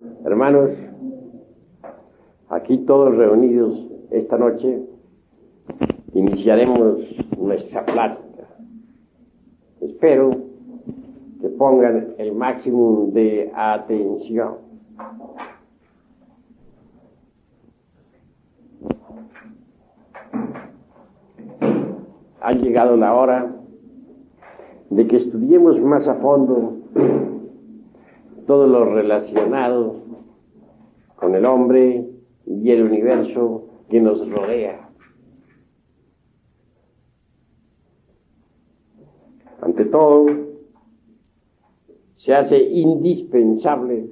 Hermanos, aquí todos reunidos esta noche, iniciaremos nuestra plática. Espero que pongan el máximo de atención. Ha llegado la hora de que estudiemos más a fondo todo lo relacionado con el hombre y el universo que nos rodea. Ante todo, se hace indispensable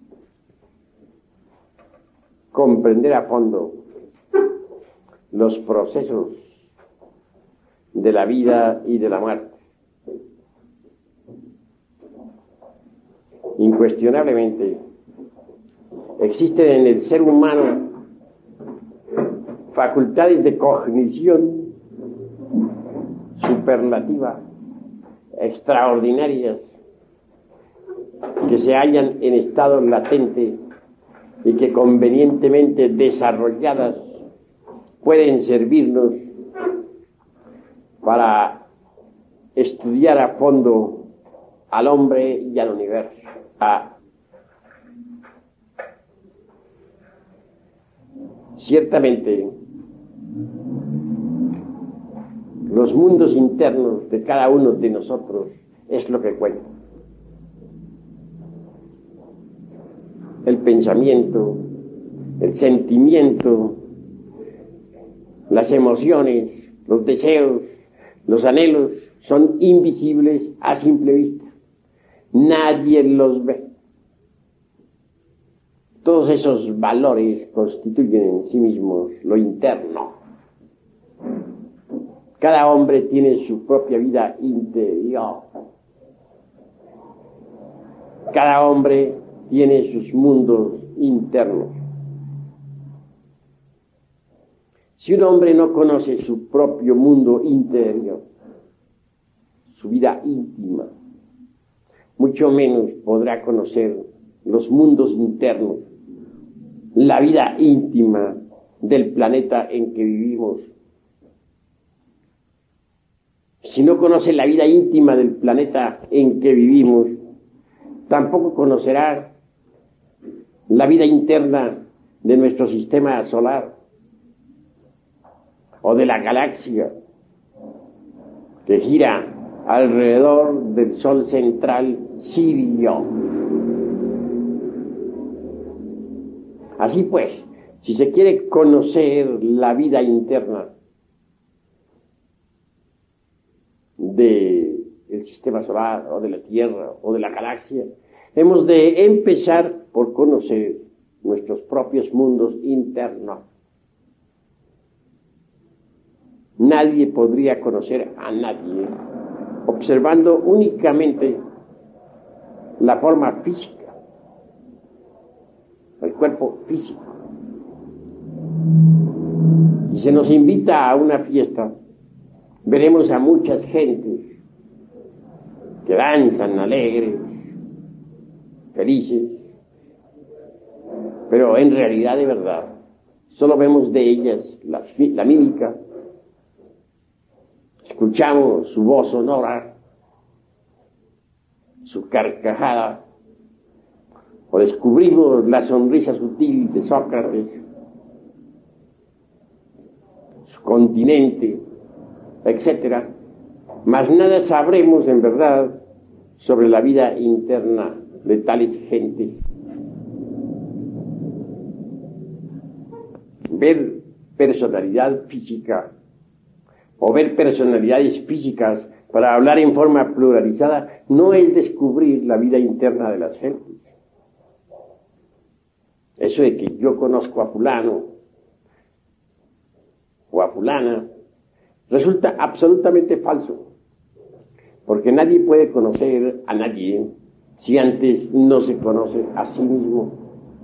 comprender a fondo los procesos de la vida y de la muerte. Incuestionablemente, existen en el ser humano facultades de cognición superlativa, extraordinarias, que se hallan en estado latente y que convenientemente desarrolladas pueden servirnos para estudiar a fondo al hombre y al universo. Ciertamente, los mundos internos de cada uno de nosotros es lo que cuenta. El pensamiento, el sentimiento, las emociones, los deseos, los anhelos son invisibles a simple vista. Nadie los ve. Todos esos valores constituyen en sí mismos lo interno. Cada hombre tiene su propia vida interior. Cada hombre tiene sus mundos internos. Si un hombre no conoce su propio mundo interior, su vida íntima, mucho menos podrá conocer los mundos internos, la vida íntima del planeta en que vivimos. Si no conoce la vida íntima del planeta en que vivimos, tampoco conocerá la vida interna de nuestro sistema solar o de la galaxia que gira alrededor del Sol central Sirio. Así pues, si se quiere conocer la vida interna del sistema solar o de la Tierra o de la galaxia, hemos de empezar por conocer nuestros propios mundos internos. Nadie podría conocer a nadie observando únicamente la forma física, el cuerpo físico. Si se nos invita a una fiesta, veremos a muchas gentes que danzan alegres, felices, pero en realidad, de verdad, solo vemos de ellas la mímica, escuchamos su voz sonora, su carcajada, o descubrimos la sonrisa sutil de Sócrates, su continente, etc. Mas nada sabremos en verdad sobre la vida interna de tales gentes. Ver personalidad física o ver personalidades físicas para hablar en forma pluralizada no es descubrir la vida interna de las gentes. Eso de que yo conozco a fulano o a fulana resulta absolutamente falso, porque nadie puede conocer a nadie si antes no se conoce a sí mismo.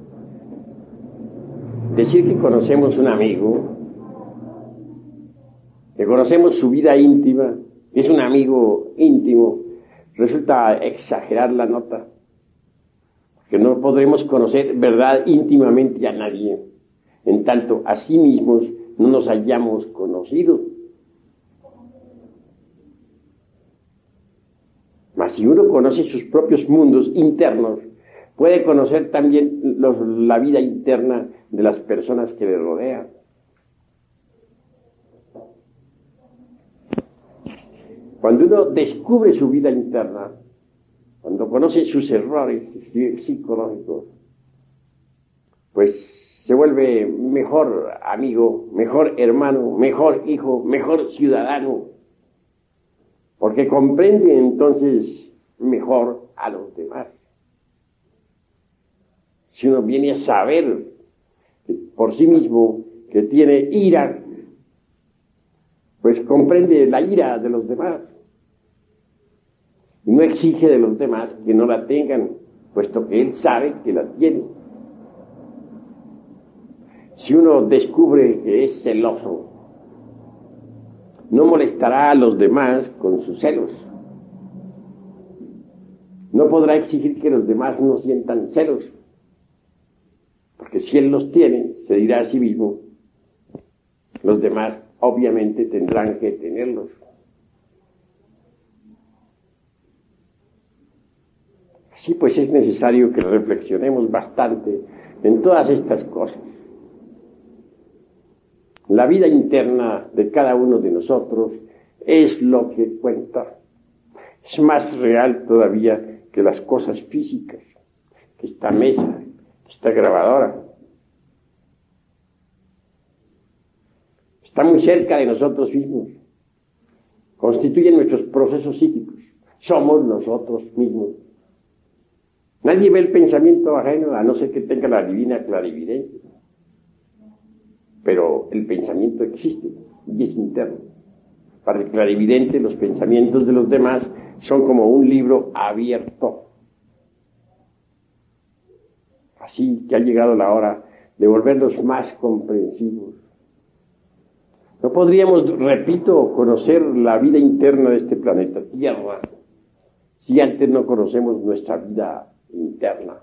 Decir que conocemos un amigo, que conocemos su vida íntima, que es un amigo íntimo, resulta exagerar la nota. que no podremos conocer verdad íntimamente a nadie, en tanto a sí mismos no nos hayamos conocido. Mas si uno conoce sus propios mundos internos, puede conocer también la vida interna de las personas que le rodean. Cuando uno descubre su vida interna, cuando conoce sus errores psicológicos, pues se vuelve mejor amigo, mejor hermano, mejor hijo, mejor ciudadano, porque comprende entonces mejor a los demás. Si uno viene a saber por sí mismo que tiene ira, pues comprende la ira de los demás y no exige de los demás que no la tengan, puesto que él sabe que la tiene. Si uno descubre que es celoso, no molestará a los demás con sus celos. No podrá exigir que los demás no sientan celos, porque si él los tiene, se dirá a sí mismo, los demás obviamente tendrán que tenerlos. Así pues es necesario que reflexionemos bastante en todas estas cosas. La vida interna de cada uno de nosotros es lo que cuenta. Es más real todavía que las cosas físicas, que esta mesa, que esta grabadora. Está muy cerca de nosotros mismos. Constituyen nuestros procesos psíquicos. Somos nosotros mismos. Nadie ve el pensamiento ajeno a no ser que tenga la divina clarividencia. Pero el pensamiento existe y es interno. Para el clarividente, los pensamientos de los demás son como un libro abierto. Así que ha llegado la hora de volverlos más comprensivos. No podríamos, repito, conocer la vida interna de este planeta Tierra si antes no conocemos nuestra vida interna.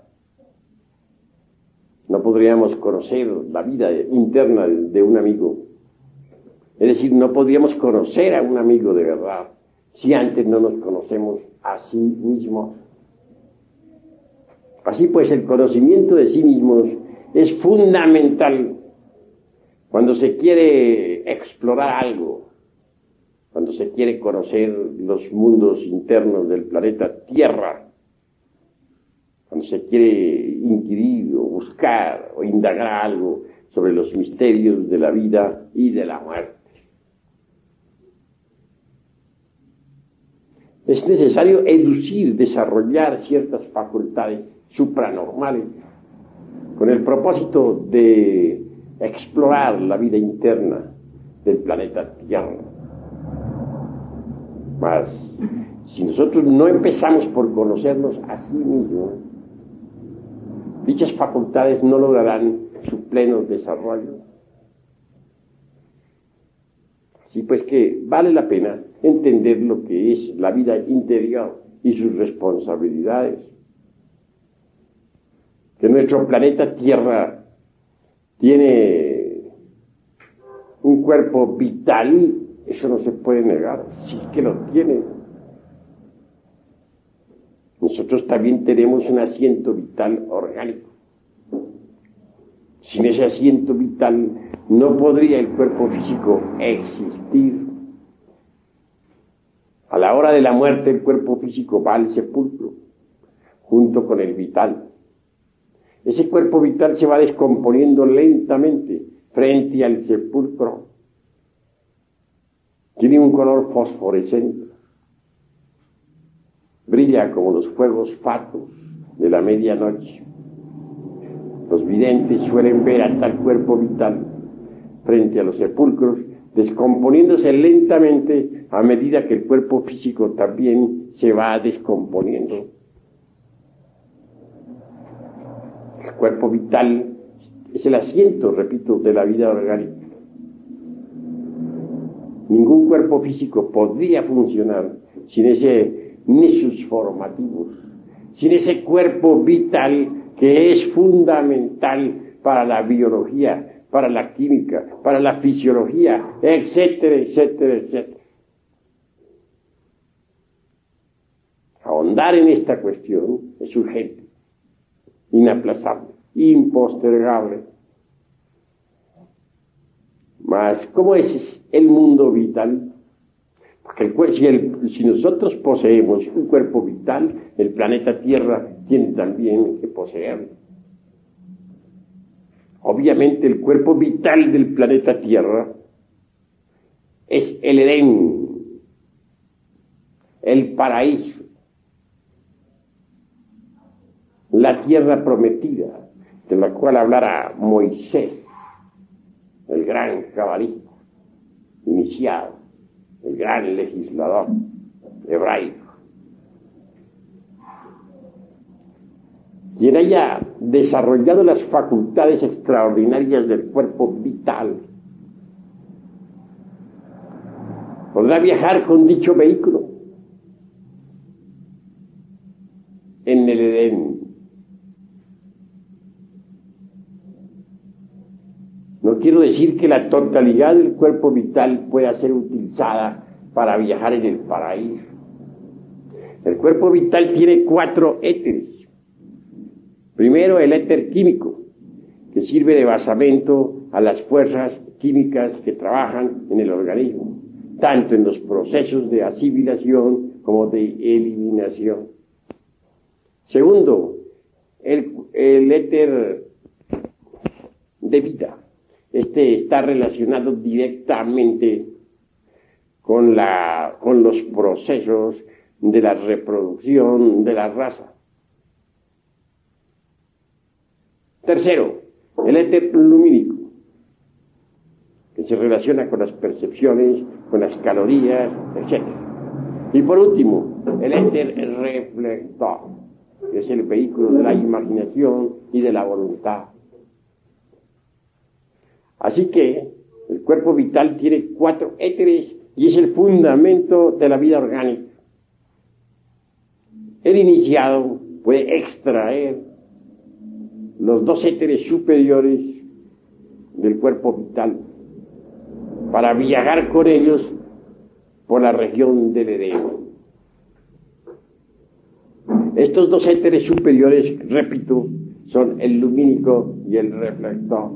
No podríamos conocer la vida interna de un amigo. Es decir, no podríamos conocer a un amigo de verdad si antes no nos conocemos a sí mismos. Así pues, el conocimiento de sí mismos es fundamental cuando se quiere explorar algo, cuando se quiere conocer los mundos internos del planeta Tierra, cuando se quiere inquirir o buscar o indagar algo sobre los misterios de la vida y de la muerte. Es necesario educir, desarrollar ciertas facultades supranormales con el propósito de explorar la vida interna del planeta Tierra. Mas, si nosotros no empezamos por conocernos a sí mismos, dichas facultades no lograrán su pleno desarrollo. Así pues que vale la pena entender lo que es la vida interior y sus responsabilidades. Que nuestro planeta Tierra tiene un cuerpo vital, eso no se puede negar, sí que lo tiene. Nosotros también tenemos un asiento vital orgánico. Sin ese asiento vital no podría el cuerpo físico existir. A la hora de la muerte el cuerpo físico va al sepulcro, junto con el vital. Ese cuerpo vital se va descomponiendo lentamente frente al sepulcro. Tiene un color fosforescente. Brilla como los fuegos fatuos de la medianoche. Los videntes suelen ver a tal cuerpo vital frente a los sepulcros, descomponiéndose lentamente a medida que el cuerpo físico también se va descomponiendo. El cuerpo vital es el asiento, repito, de la vida orgánica. Ningún cuerpo físico podría funcionar sin ese nexus formativos, sin ese cuerpo vital que es fundamental para la biología, para la química, para la fisiología, etcétera, etcétera, etcétera. Ahondar en esta cuestión es urgente, inaplazable, impostergable. Mas, ¿cómo es el mundo vital? Porque si nosotros poseemos un cuerpo vital, el planeta Tierra tiene también que poseerlo. Obviamente el cuerpo vital del planeta Tierra es el Edén, el paraíso, la tierra prometida, de la cual hablara Moisés, el gran cabalista iniciado, el gran legislador hebraico, quien haya desarrollado las facultades extraordinarias del cuerpo vital, podrá viajar con dicho vehículo en el Edén. No quiero decir que la totalidad del cuerpo vital pueda ser utilizada para viajar en el paraíso. El cuerpo vital tiene 4 éteres. Primero, el éter químico, que sirve de basamento a las fuerzas químicas que trabajan en el organismo, tanto en los procesos de asimilación como de eliminación. Segundo, el éter de vida. Este está relacionado directamente con los procesos de la reproducción de la raza. Tercero, el éter lumínico, que se relaciona con las percepciones, con las calorías, etc. Y por último, el éter reflector, que es el vehículo de la imaginación y de la voluntad. Así que el cuerpo vital tiene 4 éteres y es el fundamento de la vida orgánica. El iniciado puede extraer los 2 éteres superiores del cuerpo vital para viajar con ellos por la región del Edén. Estos 2 éteres superiores, repito, son el lumínico y el reflector.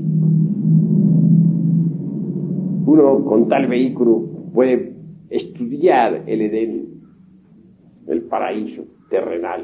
Uno con tal vehículo puede estudiar el Edén, el paraíso terrenal.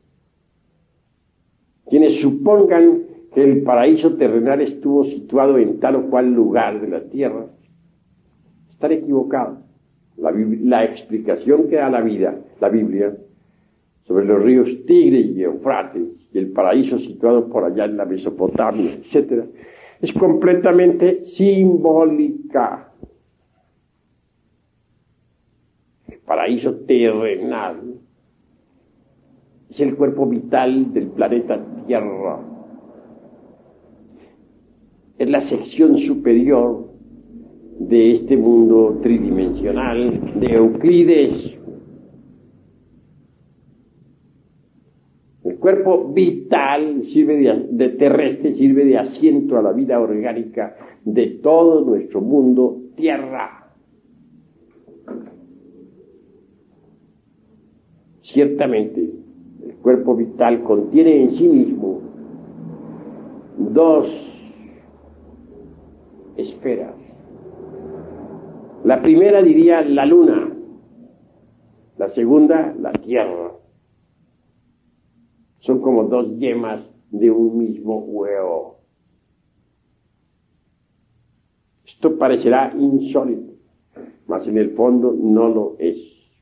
Quienes supongan que el paraíso terrenal estuvo situado en tal o cual lugar de la tierra, están equivocados. La explicación que da la Biblia, sobre los ríos Tigre y Eufrates, y el paraíso situado por allá en la Mesopotamia, etc., es completamente simbólica. El paraíso terrenal es el cuerpo vital del planeta Tierra. Es la sección superior de este mundo tridimensional de Euclides. El cuerpo vital de terrestre sirve de asiento a la vida orgánica de todo nuestro mundo Tierra. Ciertamente, el cuerpo vital contiene en sí mismo 2 esferas. La primera diría la luna, la segunda la tierra. Son como 2 yemas de un mismo huevo. Esto parecerá insólito, mas en el fondo no lo es.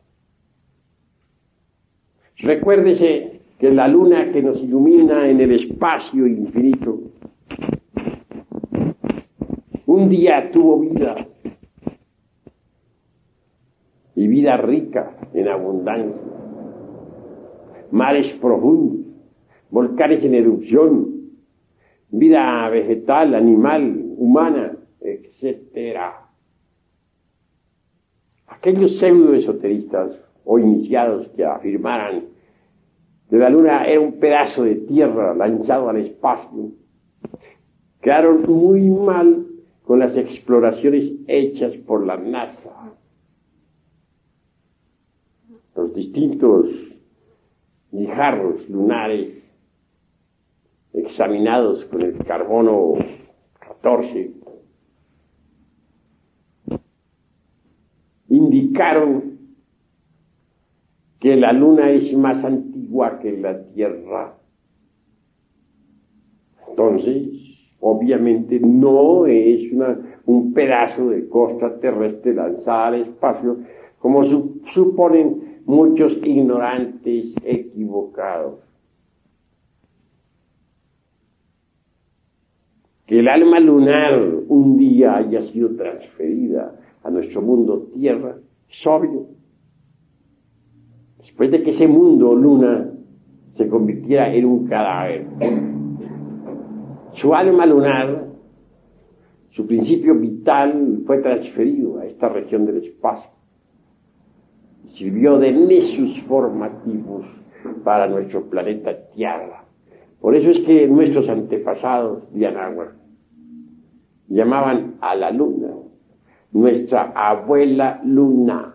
Recuérdese que la luna que nos ilumina en el espacio infinito, un día tuvo vida, y vida rica en abundancia. Mares profundos, volcanes en erupción, vida vegetal, animal, humana, etc. Aquellos pseudoesoteristas o iniciados que afirmaran que la Luna era un pedazo de tierra lanzado al espacio, quedaron muy mal con las exploraciones hechas por la NASA. Los distintos guijarros lunares examinados con el carbono 14 indicaron que la Luna es más antigua que la Tierra. Entonces, obviamente no es un pedazo de costa terrestre lanzada al espacio, como suponen muchos ignorantes equivocados. Que el alma lunar un día haya sido transferida a nuestro mundo Tierra es obvio. Después de que ese mundo Luna se convirtiera en un cadáver, su alma lunar, su principio vital, fue transferido a esta región del espacio. Sirvió de nexus formativos para nuestro planeta Tierra. Por eso es que nuestros antepasados de Anáhuac llamaban a la Luna nuestra abuela Luna.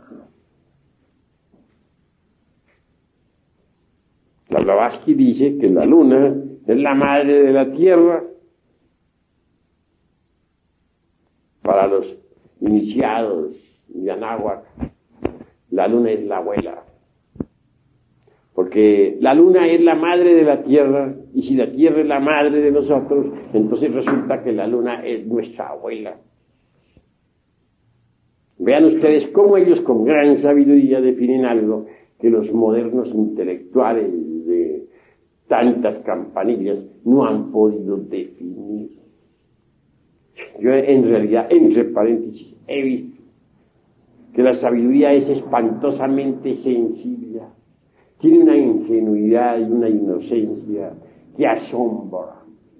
La Blavatsky dice que la Luna es la madre de la Tierra. Para los iniciados de Anáhuac, la Luna es la abuela. Porque la Luna es la madre de la Tierra, y si la Tierra es la madre de nosotros, entonces resulta que la Luna es nuestra abuela. Vean ustedes cómo ellos con gran sabiduría definen algo que los modernos intelectuales de tantas campanillas no han podido definir. Yo en realidad, entre paréntesis, he visto que la sabiduría es espantosamente sencilla. Tiene una ingenuidad y una inocencia que asombra.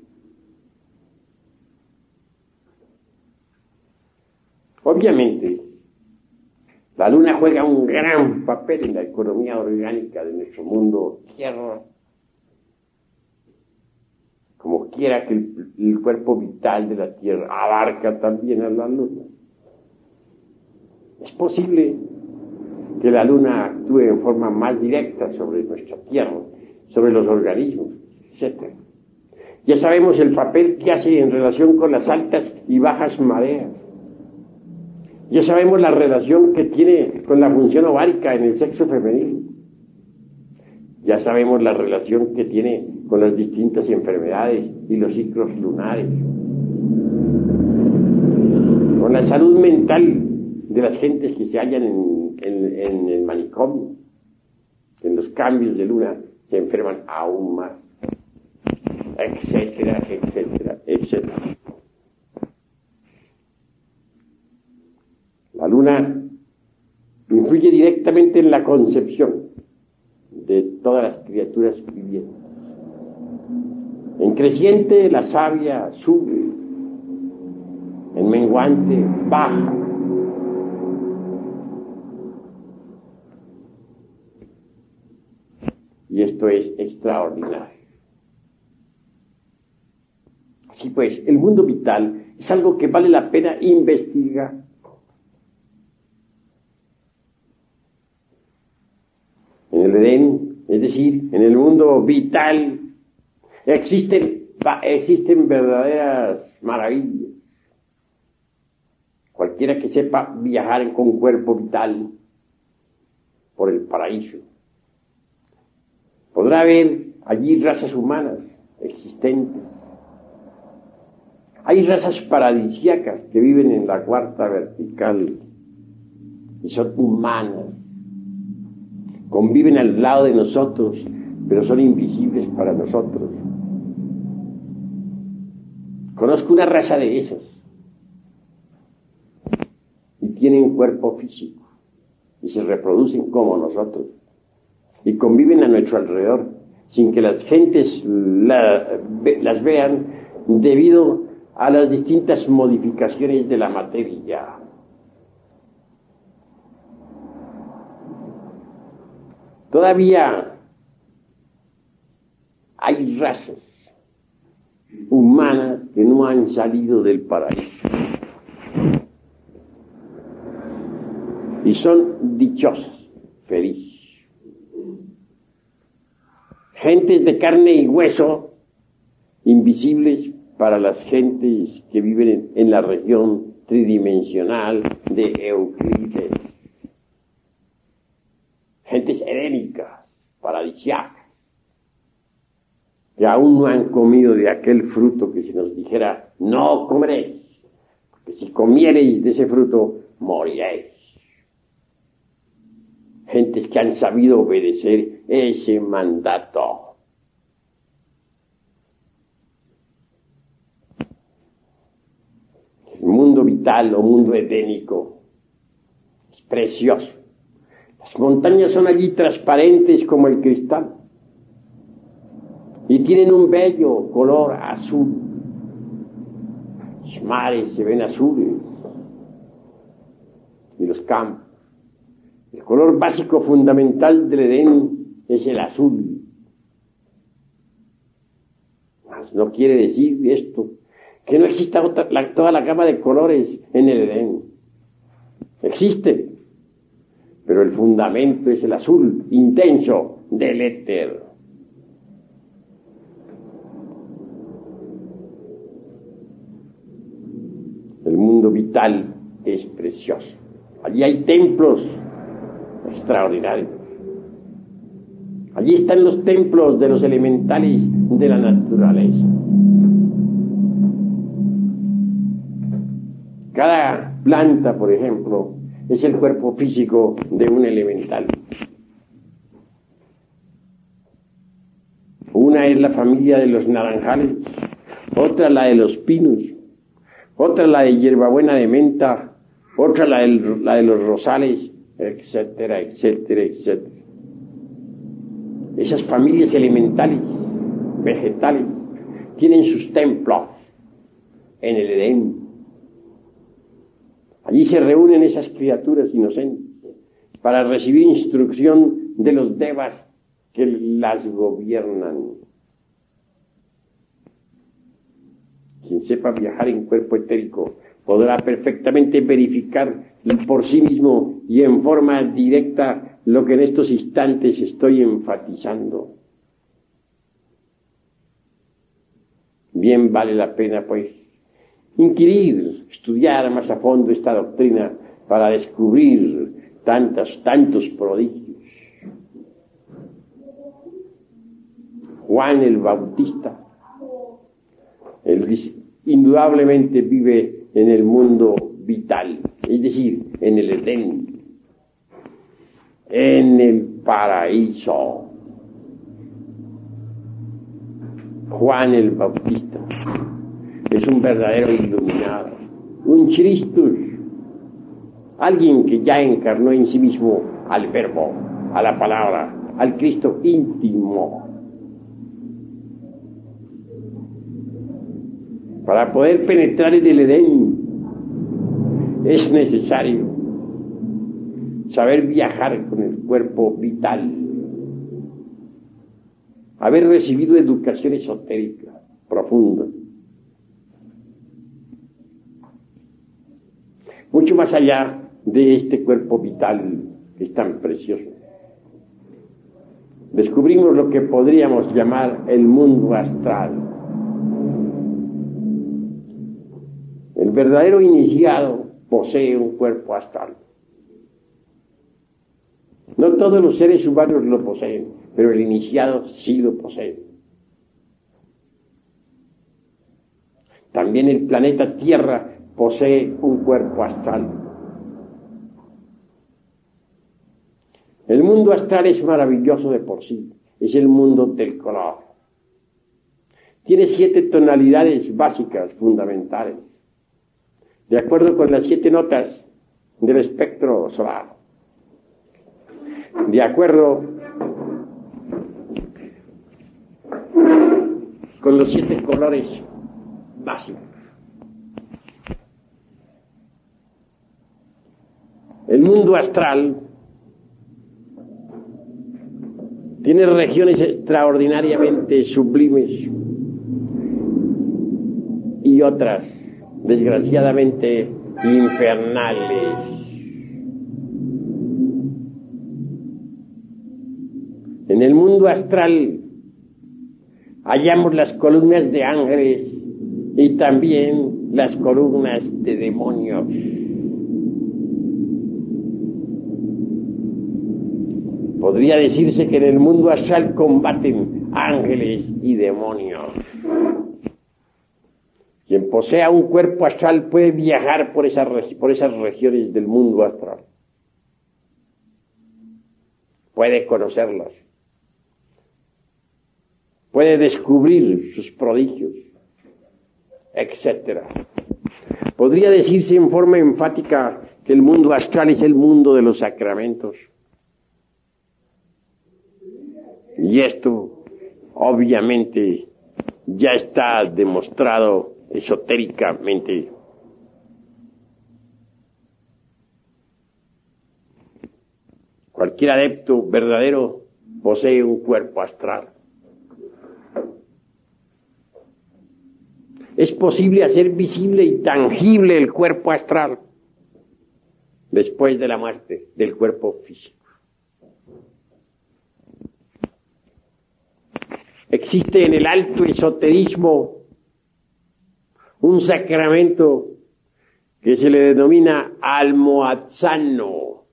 Obviamente, la Luna juega un gran papel en la economía orgánica de nuestro mundo Tierra. Como quiera que el cuerpo vital de la Tierra abarca también a la Luna. Es posible que la Luna actúe en forma más directa sobre nuestra Tierra, sobre los organismos, etc. Ya sabemos el papel que hace en relación con las altas y bajas mareas. Ya sabemos la relación que tiene con la función ovárica en el sexo femenino. Ya sabemos la relación que tiene con las distintas enfermedades y los ciclos lunares. Con la salud mental de las gentes que se hallan en el manicomio. En los cambios de luna se enferman aún más. Etcétera, etcétera, etcétera. La luna influye directamente en la concepción de todas las criaturas vivientes. En creciente la savia sube, en menguante baja. Y esto es extraordinario. Así pues, el mundo vital es algo que vale la pena investigar. En el Edén, es decir, en el mundo vital, existen verdaderas maravillas. Cualquiera que sepa viajar con cuerpo vital por el paraíso podrá ver allí razas humanas existentes. Hay razas paradisíacas que viven en la cuarta vertical y son humanas. Conviven al lado de nosotros, pero son invisibles para nosotros. Conozco una raza de esas y tienen cuerpo físico y se reproducen como nosotros y conviven a nuestro alrededor sin que las gentes las vean debido a las distintas modificaciones de la materia. Todavía Hay razas humanas que no han salido del paraíso y son dichosas, felices. Gentes de carne y hueso, invisibles para las gentes que viven en la región tridimensional de Euclides. Gentes helénicas, paradisíacas, que aún no han comido de aquel fruto que se nos dijera, no comeréis, porque si comiereis de ese fruto, moriréis. Gentes que han sabido obedecer ese mandato. El mundo vital o mundo edénico es precioso. Las montañas son allí transparentes como el cristal y tienen un bello color azul. Los mares se ven azules y los campos. El color básico fundamental del Edén es el azul. Mas no quiere decir esto que no exista toda la gama de colores en el Edén. Existe, pero el fundamento es el azul intenso del éter. El mundo vital es precioso. Allí hay templos extraordinarios. Allí están los templos de los elementales de la naturaleza. Cada planta, por ejemplo, es el cuerpo físico de un elemental. Una es la familia de los naranjales, otra la de los pinos, otra la de hierbabuena de menta, otra la de los rosales, etcétera, etcétera, etcétera. Esas familias elementales, vegetales, tienen sus templos en el Edén. Allí se reúnen esas criaturas inocentes para recibir instrucción de los devas que las gobiernan. Quien sepa viajar en cuerpo etérico podrá perfectamente verificar por sí mismo y en forma directa lo que en estos instantes estoy enfatizando. Bien vale la pena, pues, inquirir, estudiar más a fondo esta doctrina para descubrir tantos prodigios. Juan el Bautista, indudablemente vive en el mundo vital, es decir, en el Edén, en el paraíso. Juan el Bautista es un verdadero iluminado, un Christus, alguien que ya encarnó en sí mismo al Verbo, a la palabra, al Cristo íntimo. Para poder penetrar en el Edén es necesario saber viajar con el cuerpo vital, haber recibido educación esotérica profunda, mucho más allá de este cuerpo vital que es tan precioso. Descubrimos lo que podríamos llamar el mundo astral. El verdadero iniciado posee un cuerpo astral. No todos los seres humanos lo poseen, pero el iniciado sí lo posee. También el planeta Tierra posee un cuerpo astral. El mundo astral es maravilloso de por sí, es el mundo del color. Tiene 7 tonalidades básicas, fundamentales, de acuerdo con las 7 notas del espectro solar, de acuerdo con los 7 colores básicos. El mundo astral Tiene regiones extraordinariamente sublimes y otras, desgraciadamente, infernales. En el mundo astral hallamos las columnas de ángeles y también las columnas de demonios. Podría decirse que en el mundo astral combaten ángeles y demonios. Quien posea un cuerpo astral puede viajar por esas regiones del mundo astral. Puede conocerlas. Puede descubrir sus prodigios, etc. Podría decirse en forma enfática que el mundo astral es el mundo de los sacramentos. Y esto, obviamente, ya está demostrado esotéricamente. Cualquier adepto verdadero posee un cuerpo astral. Es posible hacer visible y tangible el cuerpo astral después de la muerte del cuerpo físico. Existe en el alto esoterismo un sacramento que se le denomina almohadzano.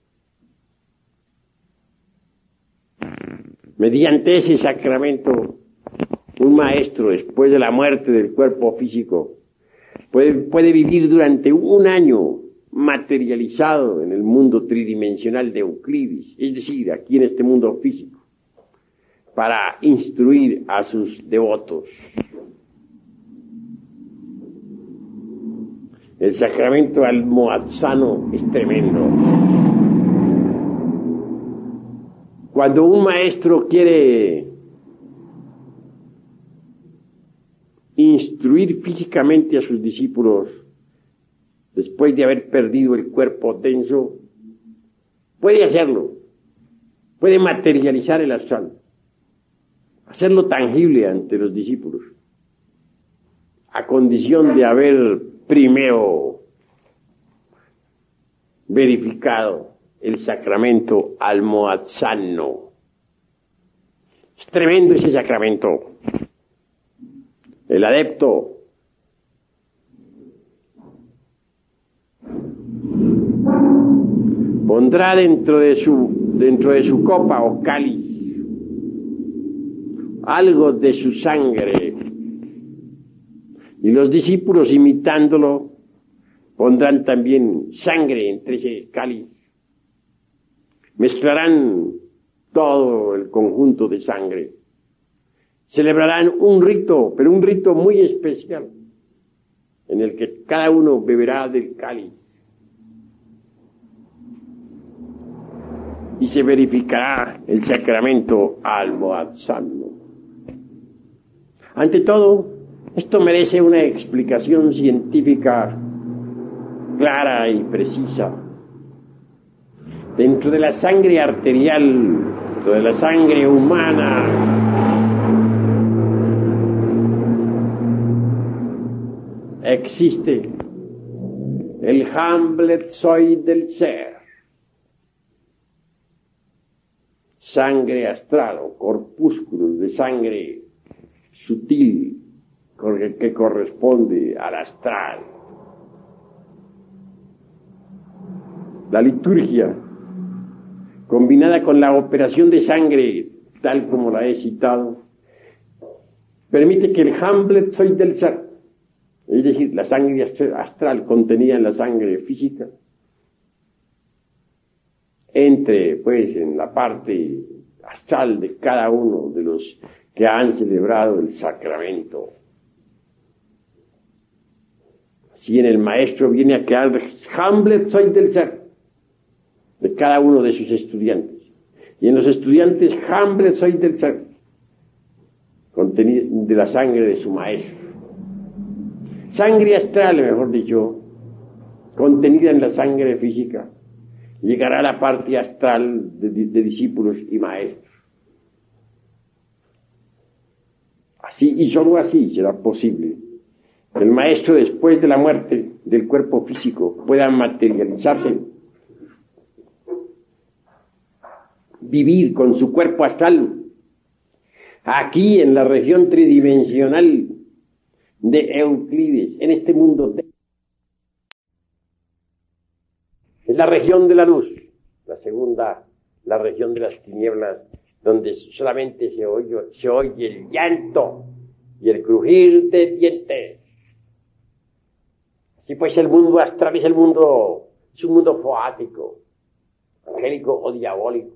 Mediante ese sacramento, un maestro, después de la muerte del cuerpo físico, puede vivir durante un año materializado en el mundo tridimensional de Euclides, es decir, aquí en este mundo físico, para instruir a sus devotos. El sacramento almohadzano es tremendo. Cuando un maestro quiere instruir físicamente a sus discípulos, después de haber perdido el cuerpo denso, puede hacerlo, puede materializar el astral, hacerlo tangible ante los discípulos, a condición de haber primero verificado el sacramento almohadzano. Es tremendo ese sacramento. El adepto pondrá dentro de su copa o cáliz algo de su sangre, y los discípulos, imitándolo, pondrán también sangre entre ese cáliz. Mezclarán todo el conjunto de sangre. Celebrarán un rito, pero un rito muy especial, en el que cada uno beberá del cáliz. Y se verificará el sacramento almohadzano. Ante todo, esto merece una explicación científica clara y precisa. Dentro de la sangre arterial, dentro de la sangre humana, existe el Hamletzoid del ser, sangre astral o corpúsculos de sangre sutil que corresponde al astral. La liturgia, combinada con la operación de sangre, tal como la he citado, permite que el Hamletzoid del ser, es decir, la sangre astral contenida en la sangre física, entre pues en la parte astral de cada uno de los que han celebrado el sacramento. Así en el maestro viene a crear el Hamletzoid del ser de cada uno de sus estudiantes, y en los estudiantes Hamletzoid del ser contenido de la sangre de su maestro. Sangre astral, mejor dicho, contenida en la sangre física, llegará a la parte astral de discípulos y maestros. Así y solo así será posible que el maestro, después de la muerte del cuerpo físico, pueda materializarse, vivir con su cuerpo astral aquí en la región tridimensional de Euclides, en este mundo. Es la región de la luz, la segunda, la región de las tinieblas, donde solamente se oye el llanto y el crujir de dientes. Así pues, el mundo astral es un mundo foático, angélico o diabólico.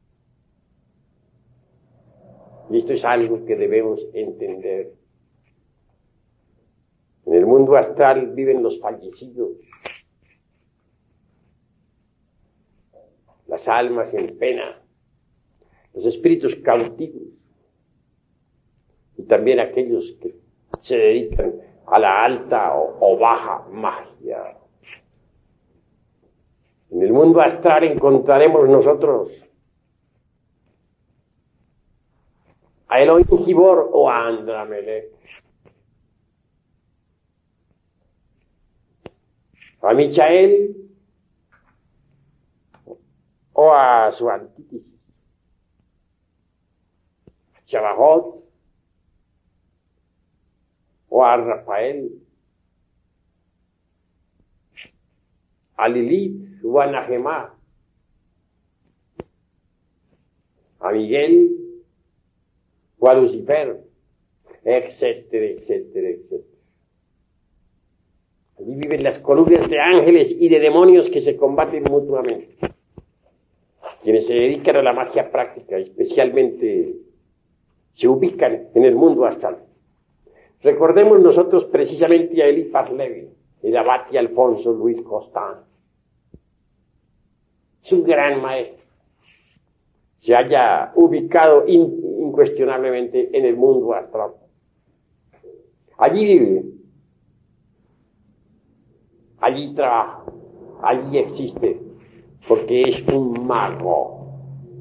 Y esto es algo que debemos entender. En el mundo astral viven los fallecidos, las almas en pena, los espíritus cautivos y también aquellos que se dedican a la alta o baja magia. En el mundo astral encontraremos nosotros a Elohim Gibor o a Andramelech, a Michael o a su antítesis, a Chabajot o a Rafael, a Lilith o a Nahemá, a Miguel o a Lucifer, etcétera, etcétera, etcétera. Allí viven las columnas de ángeles y de demonios que se combaten mutuamente. Quienes se dedican a la magia práctica, especialmente, se ubican en el mundo astral. Recordemos nosotros precisamente a Eliphas Levi, el abate Alfonso Luis Costin. Es un gran maestro. Se haya ubicado incuestionablemente en el mundo astral. Allí vive, allí trabaja, allí existe, porque es un mago.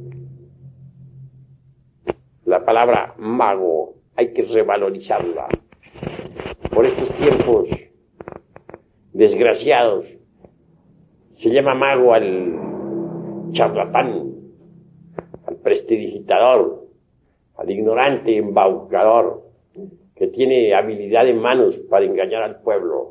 La palabra mago hay que revalorizarla. Por estos tiempos desgraciados se llama mago al charlatán, al prestidigitador, al ignorante embaucador, que tiene habilidad en manos para engañar al pueblo.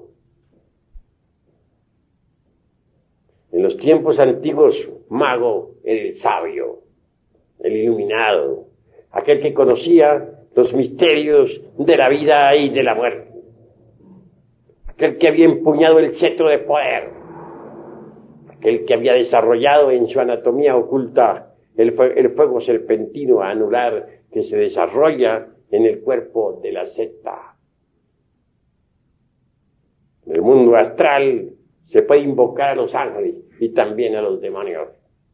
En los tiempos antiguos, mago era el sabio, el iluminado, aquel que conocía los misterios de la vida y de la muerte, aquel que había empuñado el cetro de poder, aquel que había desarrollado en su anatomía oculta el fuego serpentino anular que se desarrolla en el cuerpo de la secta. En el mundo astral se puede invocar a los ángeles y también a los demonios.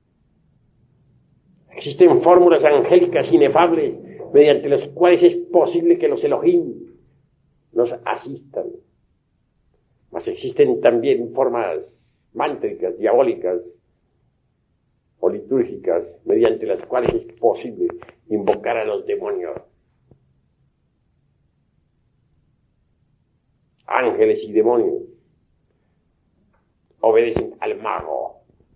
Existen fórmulas angélicas inefables mediante las cuales es posible que los Elohim nos asistan. Mas existen también formas mántricas, diabólicas o litúrgicas mediante las cuales es posible invocar a los demonios. Ángeles y demonios obedecen al mago.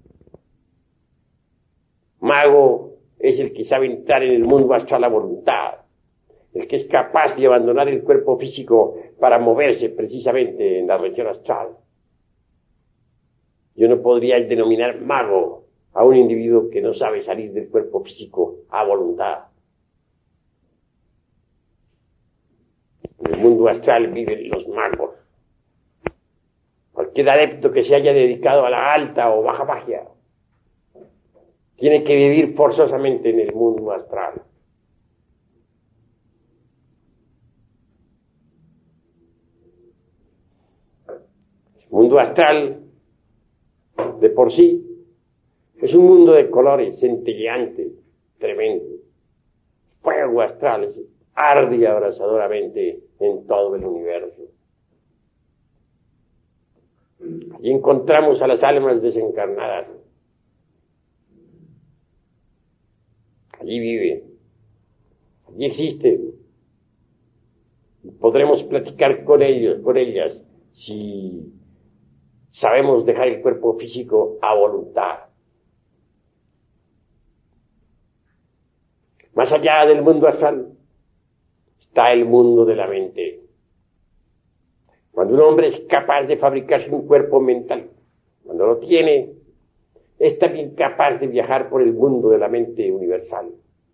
Mago es el que sabe entrar en el mundo astral a voluntad, el que es capaz de abandonar el cuerpo físico para moverse precisamente en la región astral. Yo no podría denominar mago a un individuo que no sabe salir del cuerpo físico a voluntad. En el mundo astral viven los magos. Cualquier adepto que se haya dedicado a la alta o baja magia tiene que vivir forzosamente en el mundo astral. El mundo astral, de por sí, es un mundo de colores, centelleante, tremendo. Fuego astral arde abrasadoramente en todo el universo. Allí encontramos a las almas desencarnadas. Allí vive, allí existe. podremos platicar con ellas, si sabemos dejar el cuerpo físico a voluntad. Más allá del mundo astral está el mundo de la mente. Cuando un hombre es capaz de fabricarse un cuerpo mental, cuando lo tiene, es también capaz de viajar por el mundo de la mente universal.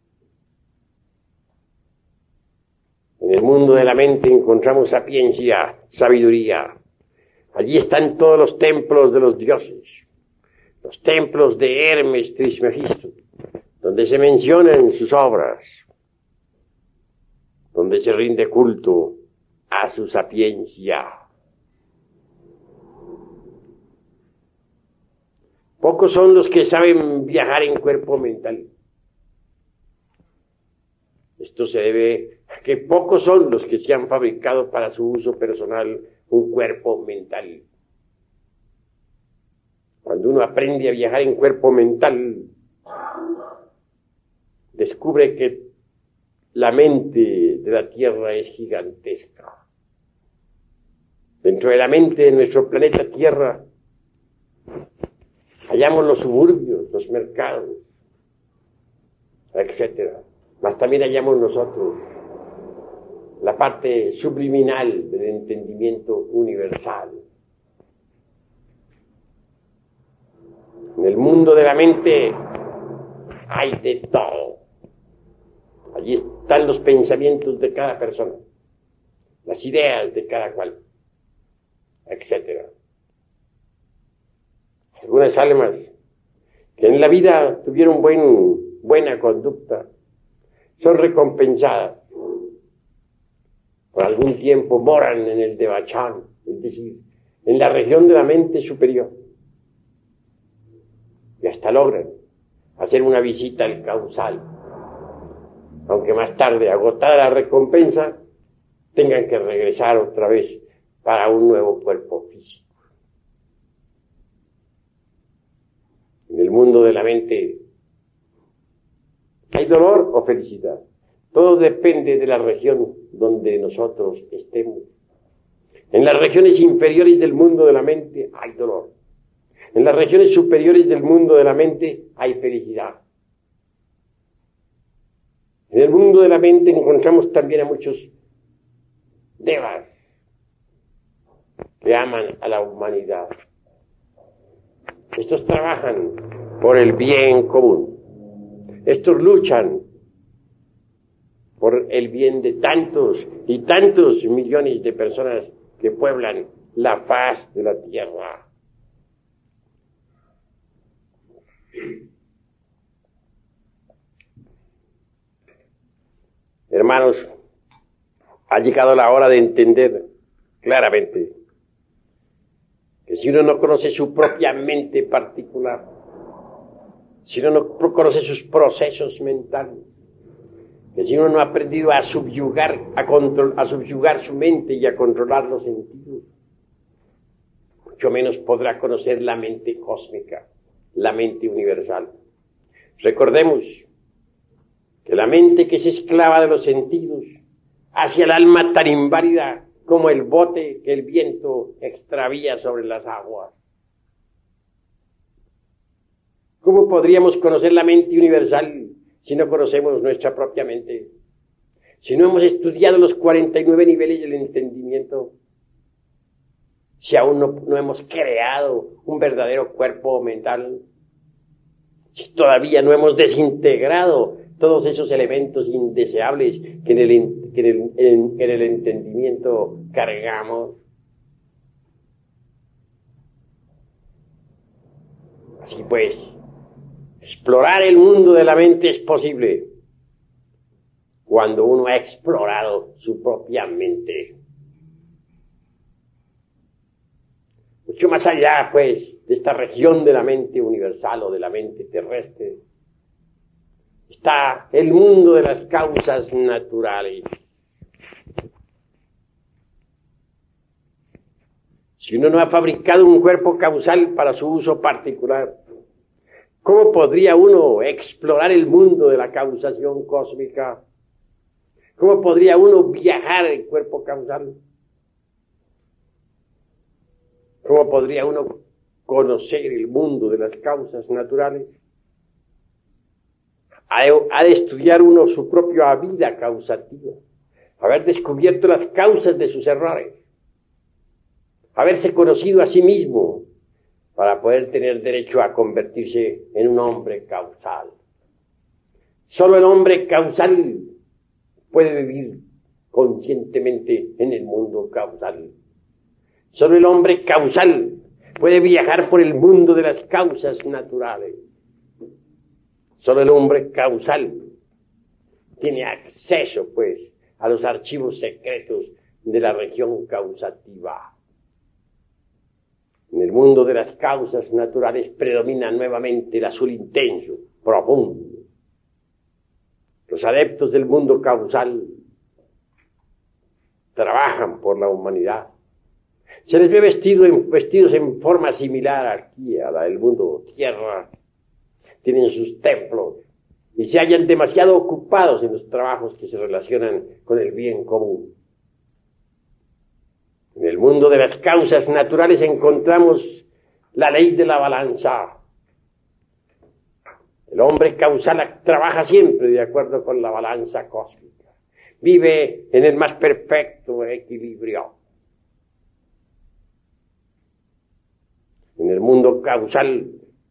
En el mundo de la mente encontramos sapiencia, sabiduría. Allí están todos los templos de los dioses, los templos de Hermes Trismegisto, donde se mencionan sus obras, donde se rinde culto a su sapiencia. Pocos son los que saben viajar en cuerpo mental. Esto se debe a que pocos son los que se han fabricado para su uso personal un cuerpo mental. Cuando uno aprende a viajar en cuerpo mental, descubre que la mente de la Tierra es gigantesca. Dentro de la mente de nuestro planeta Tierra hallamos los suburbios, los mercados, etc. Mas también hallamos nosotros la parte subliminal del entendimiento universal. En el mundo de la mente hay de todo. Allí están los pensamientos de cada persona, las ideas de cada cual, etc. Algunas almas que en la vida tuvieron buena conducta son recompensadas. Por algún tiempo moran en el Devachan, es decir, en la región de la mente superior. Y hasta logran hacer una visita al causal. Aunque más tarde, agotada la recompensa, tengan que regresar otra vez para un nuevo cuerpo físico. En el mundo de la mente hay dolor o felicidad. Todo depende de la región donde nosotros estemos. En las regiones inferiores del mundo de la mente hay dolor. En las regiones superiores del mundo de la mente hay felicidad. En el mundo de la mente encontramos también a muchos devas que aman a la humanidad. Estos trabajan por el bien común. Estos luchan por el bien de tantos y tantos millones de personas que pueblan la faz de la tierra. Hermanos, ha llegado la hora de entender claramente que si uno no conoce su propia mente particular, si uno no conoce sus procesos mentales, que si uno no ha aprendido a subyugar su mente y a controlar los sentidos, mucho menos podrá conocer la mente cósmica, la mente universal. Recordemos que la mente que es esclava de los sentidos hace al alma tan inválida como el bote que el viento extravía sobre las aguas. ¿Cómo podríamos conocer la mente universal si no conocemos nuestra propia mente? Si no hemos estudiado los 49 niveles del entendimiento, si aún no hemos creado un verdadero cuerpo mental, si todavía no hemos desintegrado todos esos elementos indeseables que en el entendimiento cargamos. Así pues, explorar el mundo de la mente es posible cuando uno ha explorado su propia mente. Mucho más allá, pues, de esta región de la mente universal o de la mente terrestre, está el mundo de las causas naturales. Si uno no ha fabricado un cuerpo causal para su uso particular, ¿cómo podría uno explorar el mundo de la causación cósmica? ¿Cómo podría uno viajar en cuerpo causal? ¿Cómo podría uno conocer el mundo de las causas naturales? Ha de estudiar uno su propia vida causativa, haber descubierto las causas de sus errores, haberse conocido a sí mismo para poder tener derecho a convertirse en un hombre causal. Solo el hombre causal puede vivir conscientemente en el mundo causal. Solo el hombre causal puede viajar por el mundo de las causas naturales. Solo el hombre causal tiene acceso, pues, a los archivos secretos de la región causativa. En el mundo de las causas naturales predomina nuevamente el azul intenso, profundo. Los adeptos del mundo causal trabajan por la humanidad. Se les ve vestidos en forma similar aquí a la del mundo tierra. Tienen sus templos y se hallan demasiado ocupados en los trabajos que se relacionan con el bien común. En el mundo de las causas naturales encontramos la ley de la balanza. El hombre causal trabaja siempre de acuerdo con la balanza cósmica. Vive en el más perfecto equilibrio. En el mundo causal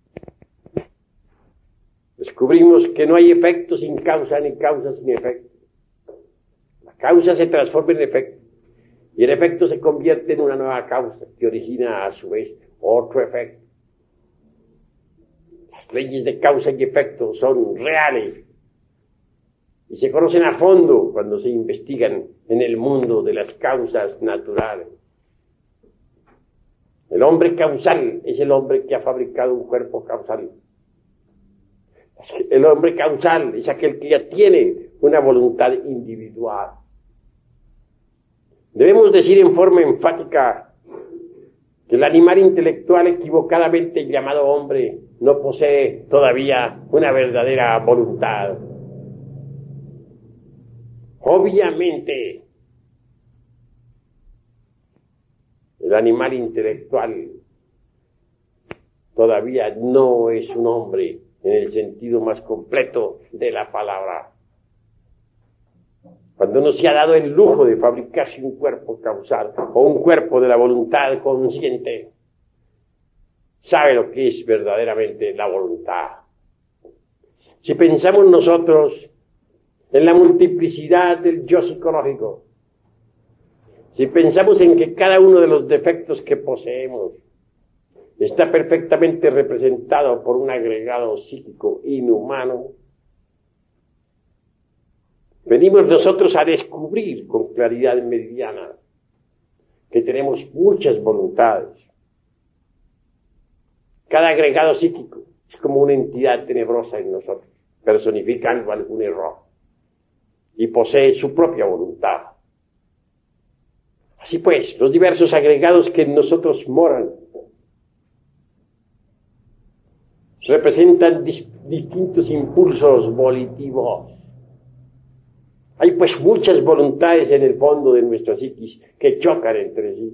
descubrimos que no hay efecto sin causa ni causa sin efecto. La causa se transforma en efecto y el efecto se convierte en una nueva causa que origina a su vez otro efecto. Las leyes de causa y efecto son reales y se conocen a fondo cuando se investigan en el mundo de las causas naturales. El hombre causal es el hombre que ha fabricado un cuerpo causal. El hombre causal es aquel que ya tiene una voluntad individual. Debemos decir en forma enfática que el animal intelectual equivocadamente llamado hombre no posee todavía una verdadera voluntad. Obviamente, el animal intelectual todavía no es un hombre en el sentido más completo de la palabra. Cuando uno se ha dado el lujo de fabricarse un cuerpo causal o un cuerpo de la voluntad consciente, sabe lo que es verdaderamente la voluntad. Si pensamos nosotros en la multiplicidad del yo psicológico, si pensamos en que cada uno de los defectos que poseemos está perfectamente representado por un agregado psíquico inhumano, venimos nosotros a descubrir con claridad meridiana que tenemos muchas voluntades. Cada agregado psíquico es como una entidad tenebrosa en nosotros, personificando algún error, y posee su propia voluntad. Así pues, los diversos agregados que en nosotros moran representan distintos impulsos volitivos. Hay pues muchas voluntades en el fondo de nuestra psiquis que chocan entre sí.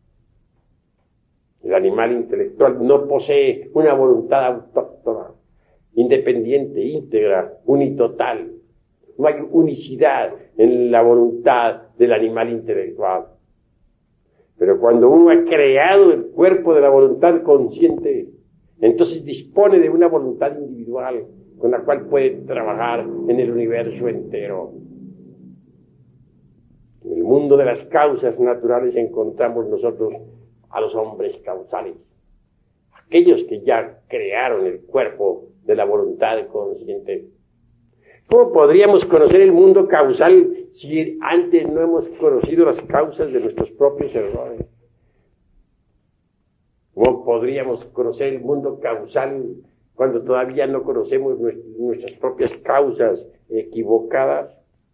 El animal intelectual no posee una voluntad autóctona, independiente, íntegra, unitotal. No hay unicidad en la voluntad del animal intelectual. Pero cuando uno ha creado el cuerpo de la voluntad consciente, entonces dispone de una voluntad individual con la cual puede trabajar en el universo entero. En el mundo de las causas naturales encontramos nosotros a los hombres causales, aquellos que ya crearon el cuerpo de la voluntad consciente. ¿Cómo podríamos conocer el mundo causal si antes no hemos conocido las causas de nuestros propios errores? ¿Cómo podríamos conocer el mundo causal cuando todavía no conocemos nuestras propias causas equivocadas?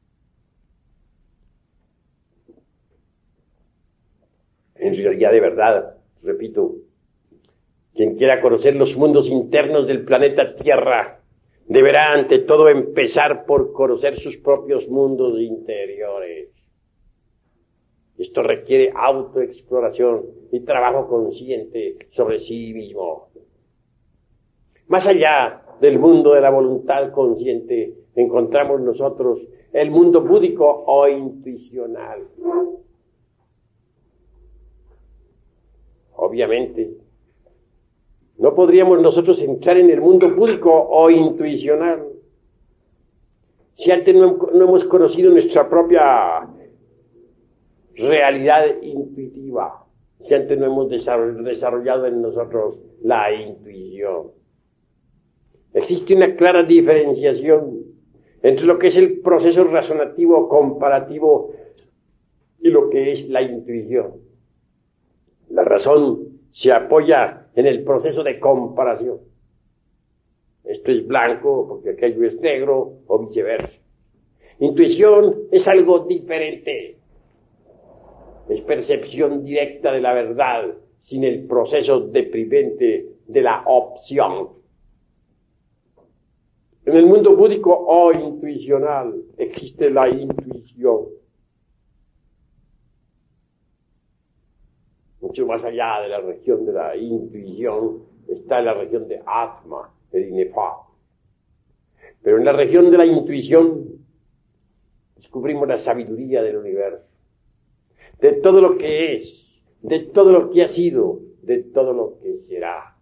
En realidad, de verdad, repito, quien quiera conocer los mundos internos del planeta Tierra deberá ante todo empezar por conocer sus propios mundos interiores. Esto requiere autoexploración y trabajo consciente sobre sí mismo. Más allá del mundo de la voluntad consciente, encontramos nosotros el mundo búdico o intuicional. Obviamente, no podríamos nosotros entrar en el mundo búdico o intuicional si antes no hemos conocido nuestra propia realidad intuitiva, si antes no hemos desarrollado en nosotros la intuición. Existe una clara diferenciación entre lo que es el proceso razonativo comparativo y lo que es la intuición. La razón se apoya en el proceso de comparación. Esto es blanco porque aquello es negro o viceversa. Intuición es algo diferente. Es percepción directa de la verdad sin el proceso deprimente de la opción. En el mundo búdico o intuicional existe la intuición. Mucho más allá de la región de la intuición está la región de Atma, el inefable. Pero en la región de la intuición descubrimos la sabiduría del universo, de todo lo que es, de todo lo que ha sido, de todo lo que será.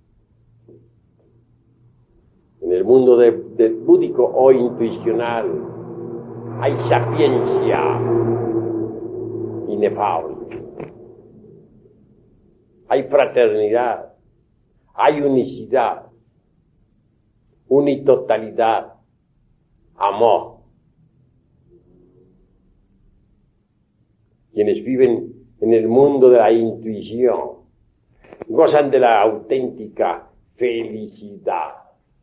En el mundo del búdico o intuicional hay sapiencia inefable. Hay fraternidad, hay unicidad, unitotalidad, amor. Quienes viven en el mundo de la intuición gozan de la auténtica felicidad.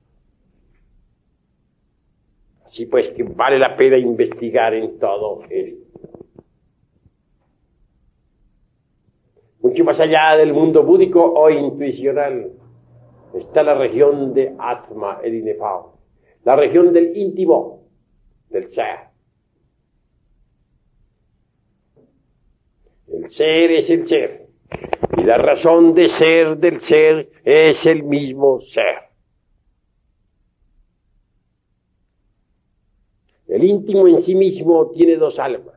Así pues que vale la pena investigar en todo esto. Mucho más allá del mundo búdico o intuicional está la región de Atma, el inefable, la región del íntimo, del ser. El ser es el ser, y la razón de ser del ser es el mismo ser. El íntimo en sí mismo tiene dos almas.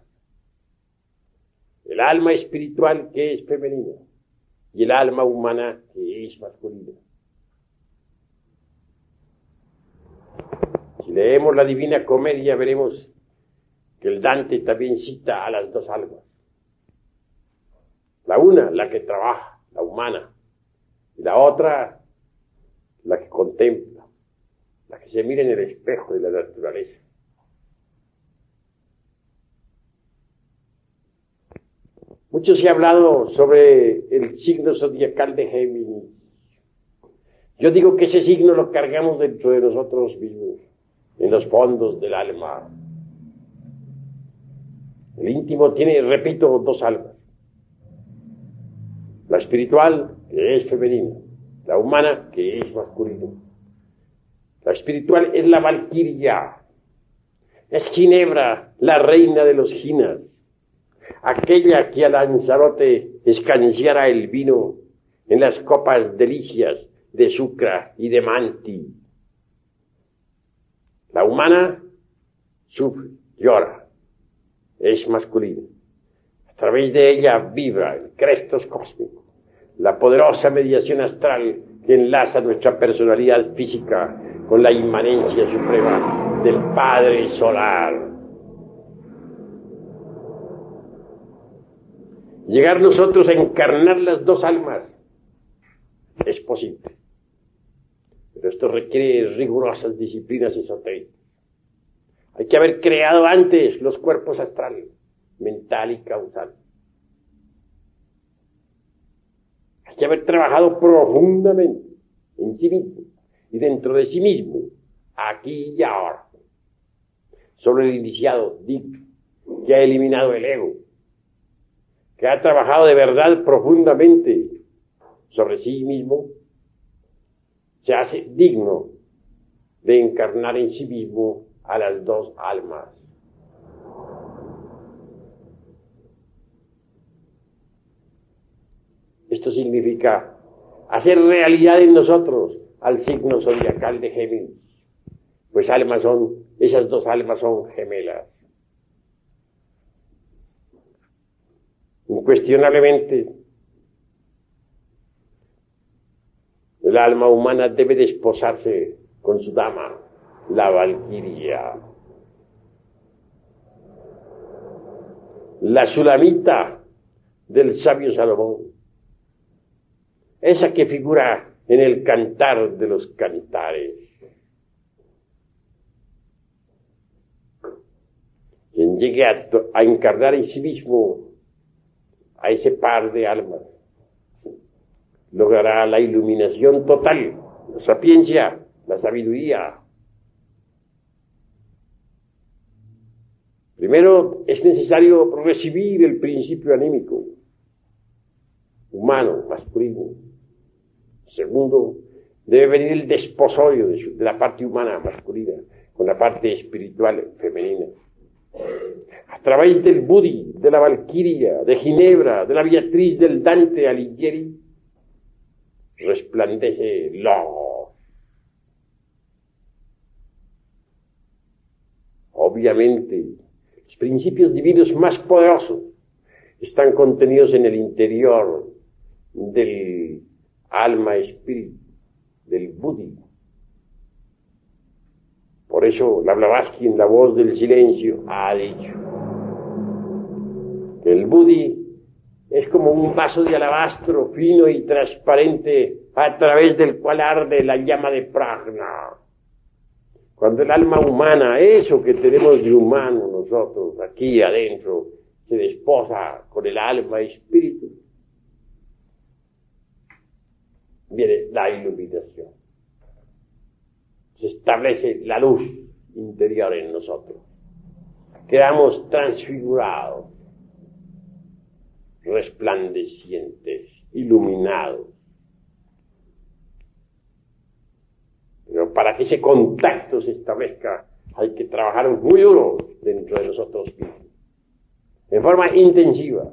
El alma espiritual, que es femenina, y el alma humana, que es masculina. Si leemos la Divina Comedia, veremos que el Dante también cita a las dos almas. La una, la que trabaja, la humana, y la otra, la que contempla, la que se mira en el espejo de la naturaleza. Mucho se ha hablado sobre el signo zodiacal de Géminis. Yo digo que ese signo lo cargamos dentro de nosotros mismos, en los fondos del alma. El íntimo tiene, repito, dos almas. La espiritual, que es femenina, la humana, que es masculina. La espiritual es la valquiria, es Ginebra, la reina de los ginas, aquella que a Lanzarote escanciara el vino en las copas delicias de Sucra y de Manti. La humana sufre, llora, es masculina. A través de ella vibra el Crestos cósmico, la poderosa mediación astral que enlaza nuestra personalidad física con la inmanencia suprema del Padre Solar. Llegar nosotros a encarnar las dos almas es posible, pero esto requiere rigurosas disciplinas esotéricas. Hay que haber creado antes los cuerpos astrales, mental y causal. Hay que haber trabajado profundamente en sí mismo y dentro de sí mismo, aquí y ahora, sobre el iniciado digno que ha eliminado el ego, que ha trabajado de verdad profundamente sobre sí mismo, se hace digno de encarnar en sí mismo a las dos almas. Esto significa hacer realidad en nosotros al signo zodiacal de Géminis, pues esas dos almas son gemelas. Incuestionablemente, el alma humana debe desposarse con su dama, la valquiria. La Sulamita del sabio Salomón, esa que figura en el Cantar de los Cantares. Quien llegue a encarnar en sí mismo a ese par de almas, logrará la iluminación total, la sapiencia, la sabiduría. Primero es necesario recibir el principio anímico, humano, masculino. Segundo, debe venir el desposorio de la parte humana, masculina, con la parte espiritual, femenina. A través del Budi, de la Valquiria, de Ginebra, de la Beatriz, del Dante Alighieri, resplandece Logos. Obviamente, los principios divinos más poderosos están contenidos en el interior del alma espíritu, del Budi. Por eso la Blavatsky, en La voz del silencio, ha dicho que el Budi es como un vaso de alabastro fino y transparente a través del cual arde la llama de Prajna. Cuando el alma humana, eso que tenemos de humano nosotros aquí adentro, se desposa con el alma y espíritu, viene la iluminación. Se establece la luz interior en nosotros. Quedamos transfigurados, resplandecientes, iluminados. Pero para que ese contacto se establezca, hay que trabajar muy duro dentro de nosotros mismos, en forma intensiva,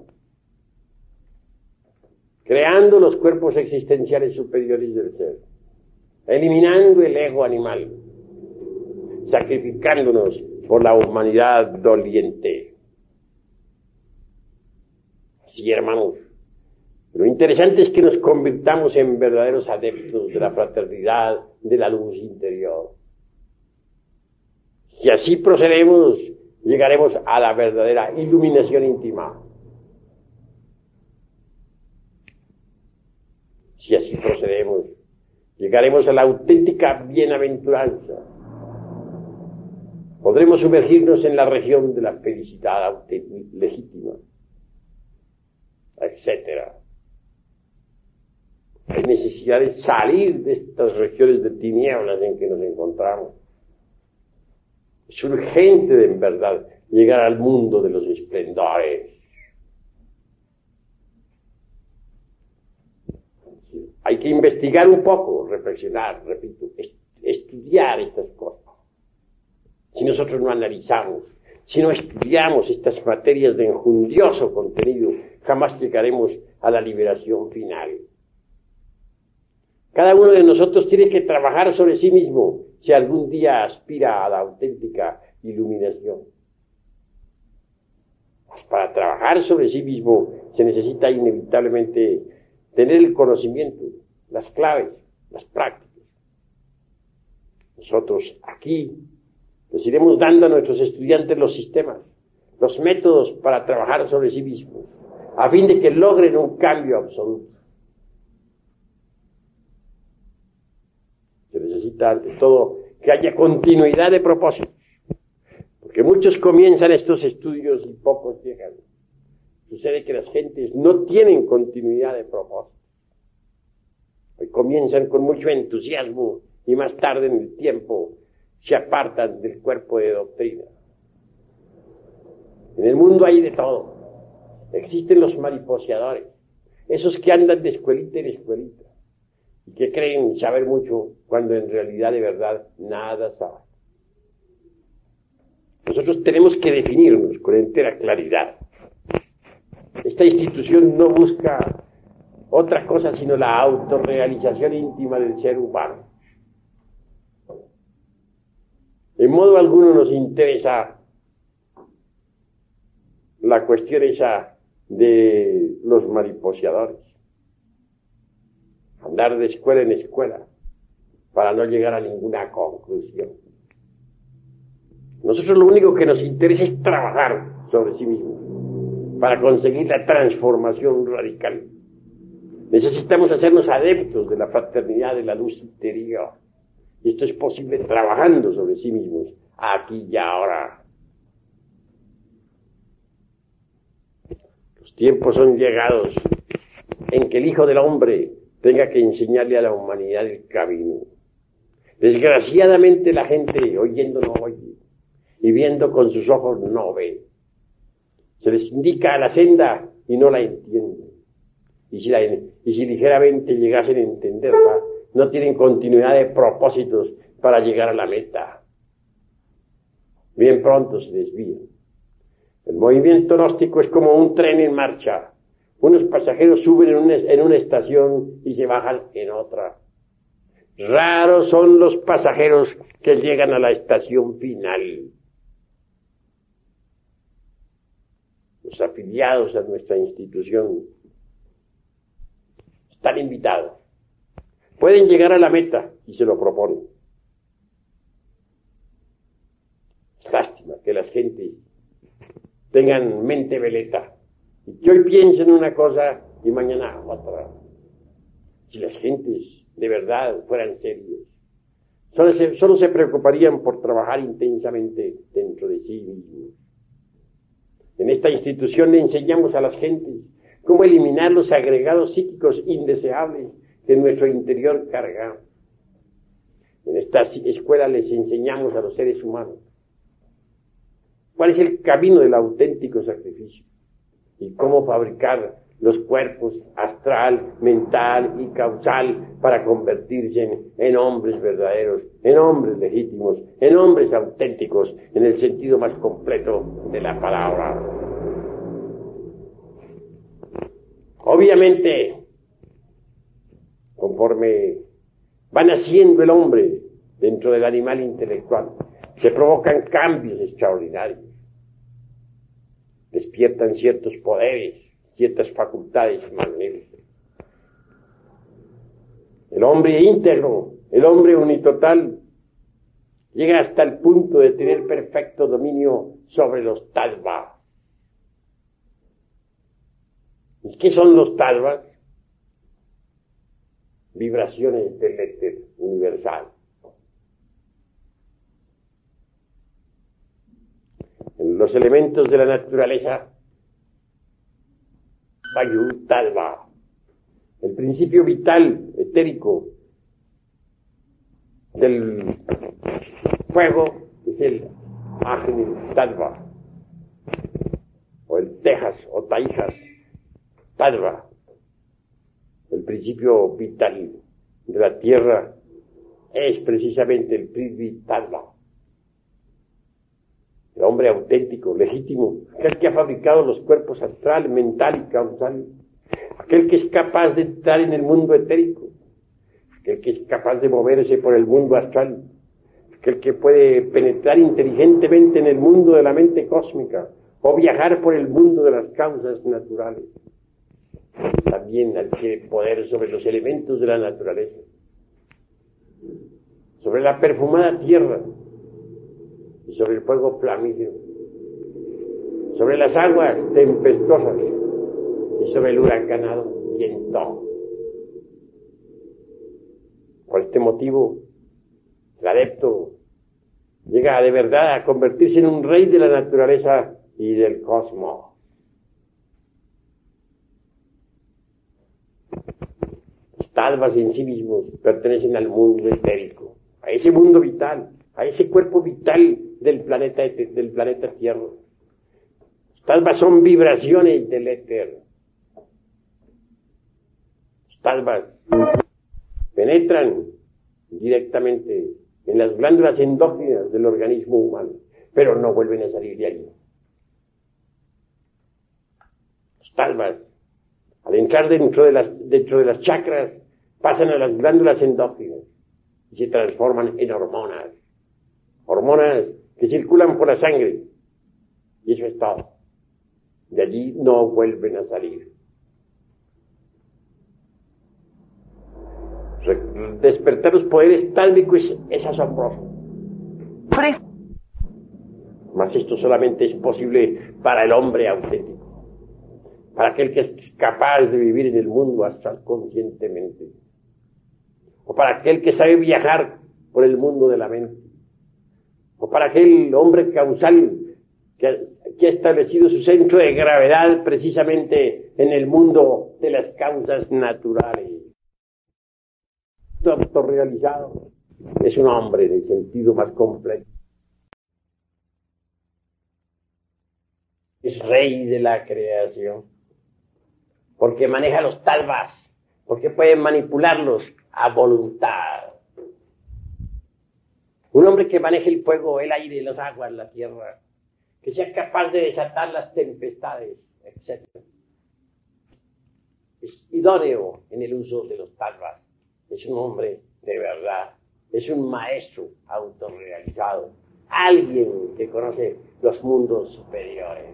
creando los cuerpos existenciales superiores del ser, eliminando el ego animal, sacrificándonos por la humanidad doliente. Sí, hermanos, lo interesante es que nos convirtamos en verdaderos adeptos de la fraternidad, de la luz interior. Si así procedemos, llegaremos a la verdadera iluminación íntima. Si así procedemos, llegaremos a la auténtica bienaventuranza. Podremos sumergirnos en la región de la felicidad legítima, etc. Hay necesidad de salir de estas regiones de tinieblas en que nos encontramos. Es urgente, en verdad, llegar al mundo de los esplendores. Hay que investigar un poco, reflexionar, repito, estudiar estas cosas. Si nosotros no analizamos, si no estudiamos estas materias de enjundioso contenido, jamás llegaremos a la liberación final. Cada uno de nosotros tiene que trabajar sobre sí mismo si algún día aspira a la auténtica iluminación. Pues para trabajar sobre sí mismo se necesita inevitablemente tener el conocimiento, las claves, las prácticas. Nosotros aquí les iremos dando a nuestros estudiantes los sistemas, los métodos para trabajar sobre sí mismos, a fin de que logren un cambio absoluto. Se necesita, ante todo, que haya continuidad de propósitos, porque muchos comienzan estos estudios y pocos llegan. Sucede que las gentes no tienen continuidad de propósitos. Hoy comienzan con mucho entusiasmo y más tarde en el tiempo se apartan del cuerpo de doctrina. En el mundo hay de todo. Existen los mariposeadores, esos que andan de escuelita en escuelita, y que creen saber mucho cuando en realidad de verdad nada saben. Nosotros tenemos que definirnos con entera claridad. Esta institución no busca otra cosa sino la autorrealización íntima del ser humano. En modo alguno nos interesa la cuestión esa de los mariposeadores. Andar de escuela en escuela para no llegar a ninguna conclusión. Nosotros lo único que nos interesa es trabajar sobre sí mismos para conseguir la transformación radical. Necesitamos hacernos adeptos de la fraternidad de la luz interior. Y esto es posible trabajando sobre sí mismos, aquí y ahora. Los tiempos son llegados en que el Hijo del Hombre tenga que enseñarle a la humanidad el camino. Desgraciadamente la gente oyendo no oye y viendo con sus ojos no ve. Se les indica la senda y no la entienden. Y si ligeramente llegasen a entenderla, no tienen continuidad de propósitos para llegar a la meta. Bien pronto se desvían. El movimiento gnóstico es como un tren en marcha. Unos pasajeros suben en una estación y se bajan en otra. Raros son los pasajeros que llegan a la estación final. Los afiliados a nuestra institución están invitados. Pueden llegar a la meta y se lo proponen. Es lástima que las gentes tengan mente veleta y que hoy piensen una cosa y mañana otra. Si las gentes de verdad fueran serios, solo se preocuparían por trabajar intensamente dentro de sí mismos. En esta institución le enseñamos a las gentes cómo eliminar los agregados psíquicos indeseables que en nuestro interior cargamos. En esta escuela les enseñamos a los seres humanos cuál es el camino del auténtico sacrificio y cómo fabricar los cuerpos astral, mental y causal para convertirse en hombres verdaderos, en hombres legítimos, en hombres auténticos, en el sentido más completo de la palabra. Obviamente, conforme va naciendo el hombre dentro del animal intelectual, se provocan cambios extraordinarios. Despiertan ciertos poderes, ciertas facultades magníficas. El hombre íntegro, el hombre unitotal, llega hasta el punto de tener perfecto dominio sobre los tattvas. ¿Y qué son los tattvas? Vibraciones del éter universal. En los elementos de la naturaleza, Vayu Tattva, el principio vital, etérico, del fuego es el Agni Tattva, o el Tejas o Taijas Tattva, el principio vital de la tierra es precisamente el Prithvi Tattva. El hombre auténtico, legítimo, aquel que ha fabricado los cuerpos astral, mental y causal, aquel que es capaz de entrar en el mundo etérico, aquel que es capaz de moverse por el mundo astral, aquel que puede penetrar inteligentemente en el mundo de la mente cósmica o viajar por el mundo de las causas naturales. También adquiere poder sobre los elementos de la naturaleza, sobre la perfumada tierra y sobre el fuego flamígero, sobre las aguas tempestuosas y sobre el huracanado viento. Por este motivo, el adepto llega de verdad a convertirse en un rey de la naturaleza y del cosmos. Los tattvas en sí mismos pertenecen al mundo etérico, a ese mundo vital, a ese cuerpo vital del planeta Tierra. Los tattvas son vibraciones del éter. Los tattvas penetran directamente en las glándulas endógenas del organismo humano, pero no vuelven a salir de allí. Los talvas, al entrar dentro de las chakras, pasan a las glándulas endógenas y se transforman en hormonas. Hormonas que circulan por la sangre. Y eso es todo. De allí no vuelven a salir. Despertar los poderes tálmicos es asombroso. Mas esto solamente es posible para el hombre auténtico, para aquel que es capaz de vivir en el mundo astral conscientemente, o para aquel que sabe viajar por el mundo de la mente, o para aquel hombre causal que ha establecido su centro de gravedad precisamente en el mundo de las causas naturales. Autorrealizado es un hombre en el sentido más completo. Es rey de la creación, porque maneja los talvas, porque puede manipularlos a voluntad. Un hombre que maneje el fuego, el aire, las aguas, la tierra, que sea capaz de desatar las tempestades, etc. Es idóneo en el uso de los talvas. Es un hombre de verdad, es un maestro autorrealizado, alguien que conoce los mundos superiores.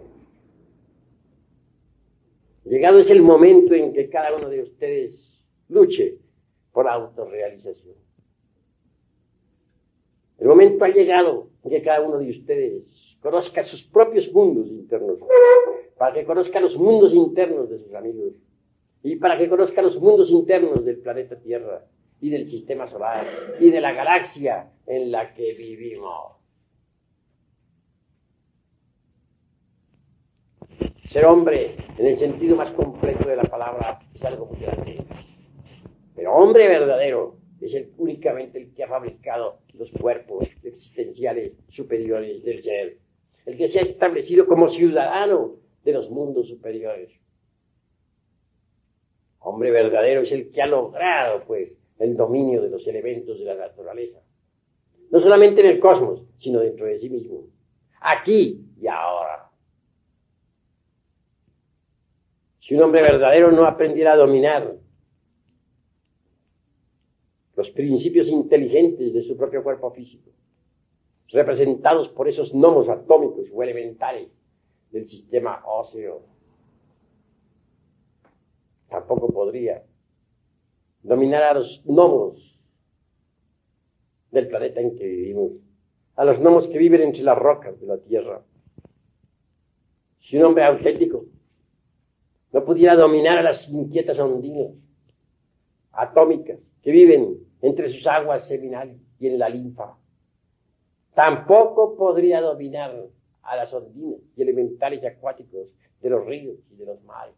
Llegado es el momento en que cada uno de ustedes luche por la autorrealización. El momento ha llegado en que cada uno de ustedes conozca sus propios mundos internos, para que conozca los mundos internos de sus amigos, y para que conozca los mundos internos del planeta Tierra, y del sistema solar, y de la galaxia en la que vivimos. Ser hombre, en el sentido más completo de la palabra, es algo muy grande. Pero hombre verdadero es únicamente el que ha fabricado los cuerpos existenciales superiores del ser, el que se ha establecido como ciudadano de los mundos superiores. Hombre verdadero es el que ha logrado, pues, el dominio de los elementos de la naturaleza. No solamente en el cosmos, sino dentro de sí mismo. Aquí y ahora. Si un hombre verdadero no aprendiera a dominar los principios inteligentes de su propio cuerpo físico, representados por esos gnomos atómicos o elementales del sistema óseo, tampoco podría dominar a los gnomos del planeta en que vivimos, a los gnomos que viven entre las rocas de la Tierra. Si un hombre auténtico no pudiera dominar a las inquietas ondinas atómicas que viven entre sus aguas seminales y en la linfa, tampoco podría dominar a las ondinas y elementales acuáticos de los ríos y de los mares.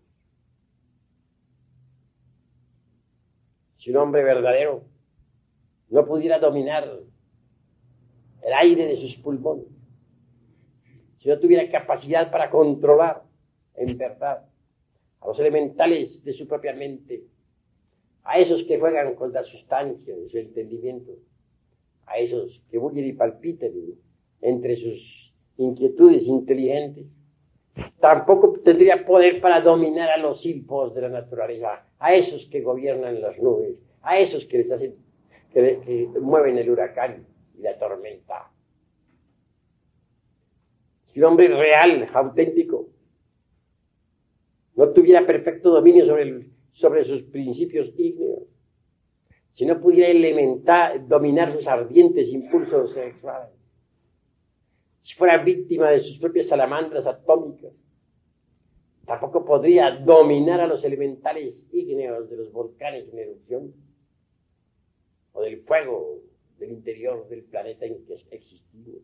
Si un hombre verdadero no pudiera dominar el aire de sus pulmones, si no tuviera capacidad para controlar en verdad a los elementales de su propia mente, a esos que juegan con la sustancia de su entendimiento, a esos que bullen y palpitan entre sus inquietudes inteligentes, tampoco tendría poder para dominar a los silfos de la naturaleza, a esos que gobiernan las nubes, a esos que les hacen, que mueven el huracán y la tormenta. Si un hombre real, auténtico, no tuviera perfecto dominio sobre sus principios ígneos, si no pudiera dominar sus ardientes impulsos sexuales, si fuera víctima de sus propias salamandras atómicas, tampoco podría dominar a los elementales ígneos de los volcanes en erupción o del fuego del interior del planeta en que existimos.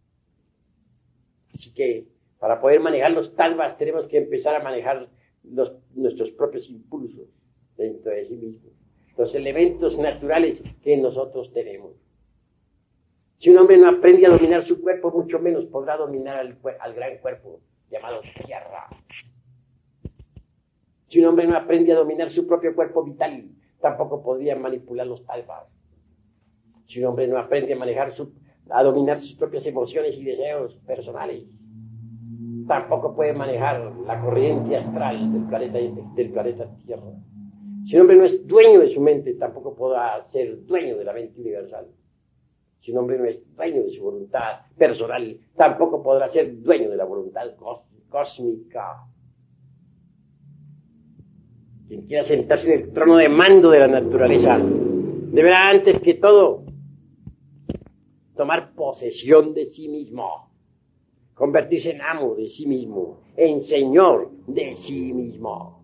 Así que para poder manejar los talvas tenemos que empezar a manejar nuestros propios impulsos dentro de sí mismos, los elementos naturales que nosotros tenemos. Si un hombre no aprende a dominar su cuerpo, mucho menos podrá dominar al gran cuerpo llamado Tierra. Si un hombre no aprende a dominar su propio cuerpo vital, tampoco podría manipular los palpas. Si un hombre no aprende a dominar sus propias emociones y deseos personales, tampoco puede manejar la corriente astral del planeta Tierra. Si un hombre no es dueño de su mente, tampoco podrá ser dueño de la mente universal. Si un hombre no es dueño de su voluntad personal, tampoco podrá ser dueño de la voluntad cósmica. Quien quiera sentarse en el trono de mando de la naturaleza, deberá antes que todo tomar posesión de sí mismo, convertirse en amo de sí mismo, en señor de sí mismo.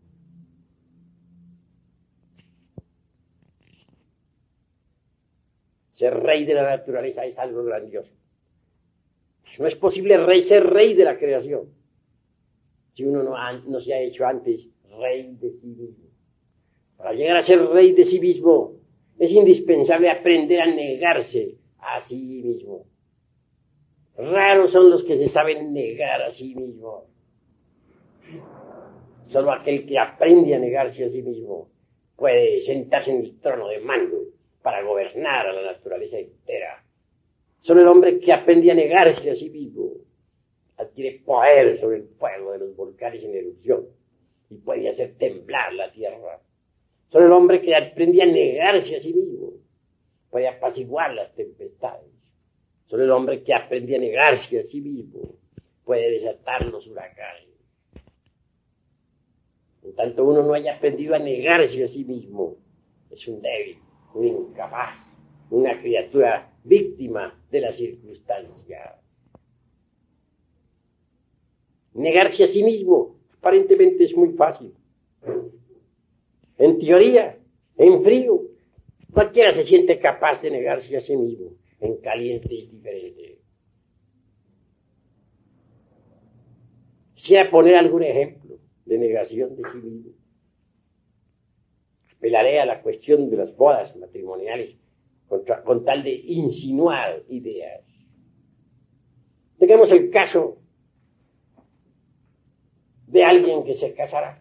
Ser rey de la naturaleza es algo grandioso. No es posible ser rey de la creación si uno no se ha hecho antes rey de sí mismo. Para llegar a ser rey de sí mismo es indispensable aprender a negarse a sí mismo. Raros son los que se saben negar a sí mismo. Solo aquel que aprende a negarse a sí mismo puede sentarse en el trono de mando para gobernar a la naturaleza entera. Solo el hombre que aprende a negarse a sí mismo adquiere poder sobre el fuego de los volcanes en erupción y puede hacer temblar la tierra. Solo el hombre que aprende a negarse a sí mismo puede apaciguar las tempestades. Solo el hombre que aprende a negarse a sí mismo puede desatar los huracanes. En tanto uno no haya aprendido a negarse a sí mismo, es un débil, un incapaz, una criatura víctima de la circunstancia. Negarse a sí mismo aparentemente es muy fácil. En teoría, en frío, cualquiera se siente capaz de negarse a sí mismo. En caliente es diferente. Quisiera poner algún ejemplo de negación de sí mismo. Apelaré a la cuestión de las bodas matrimoniales con tal de insinuar ideas. Tengamos el caso de alguien que se casará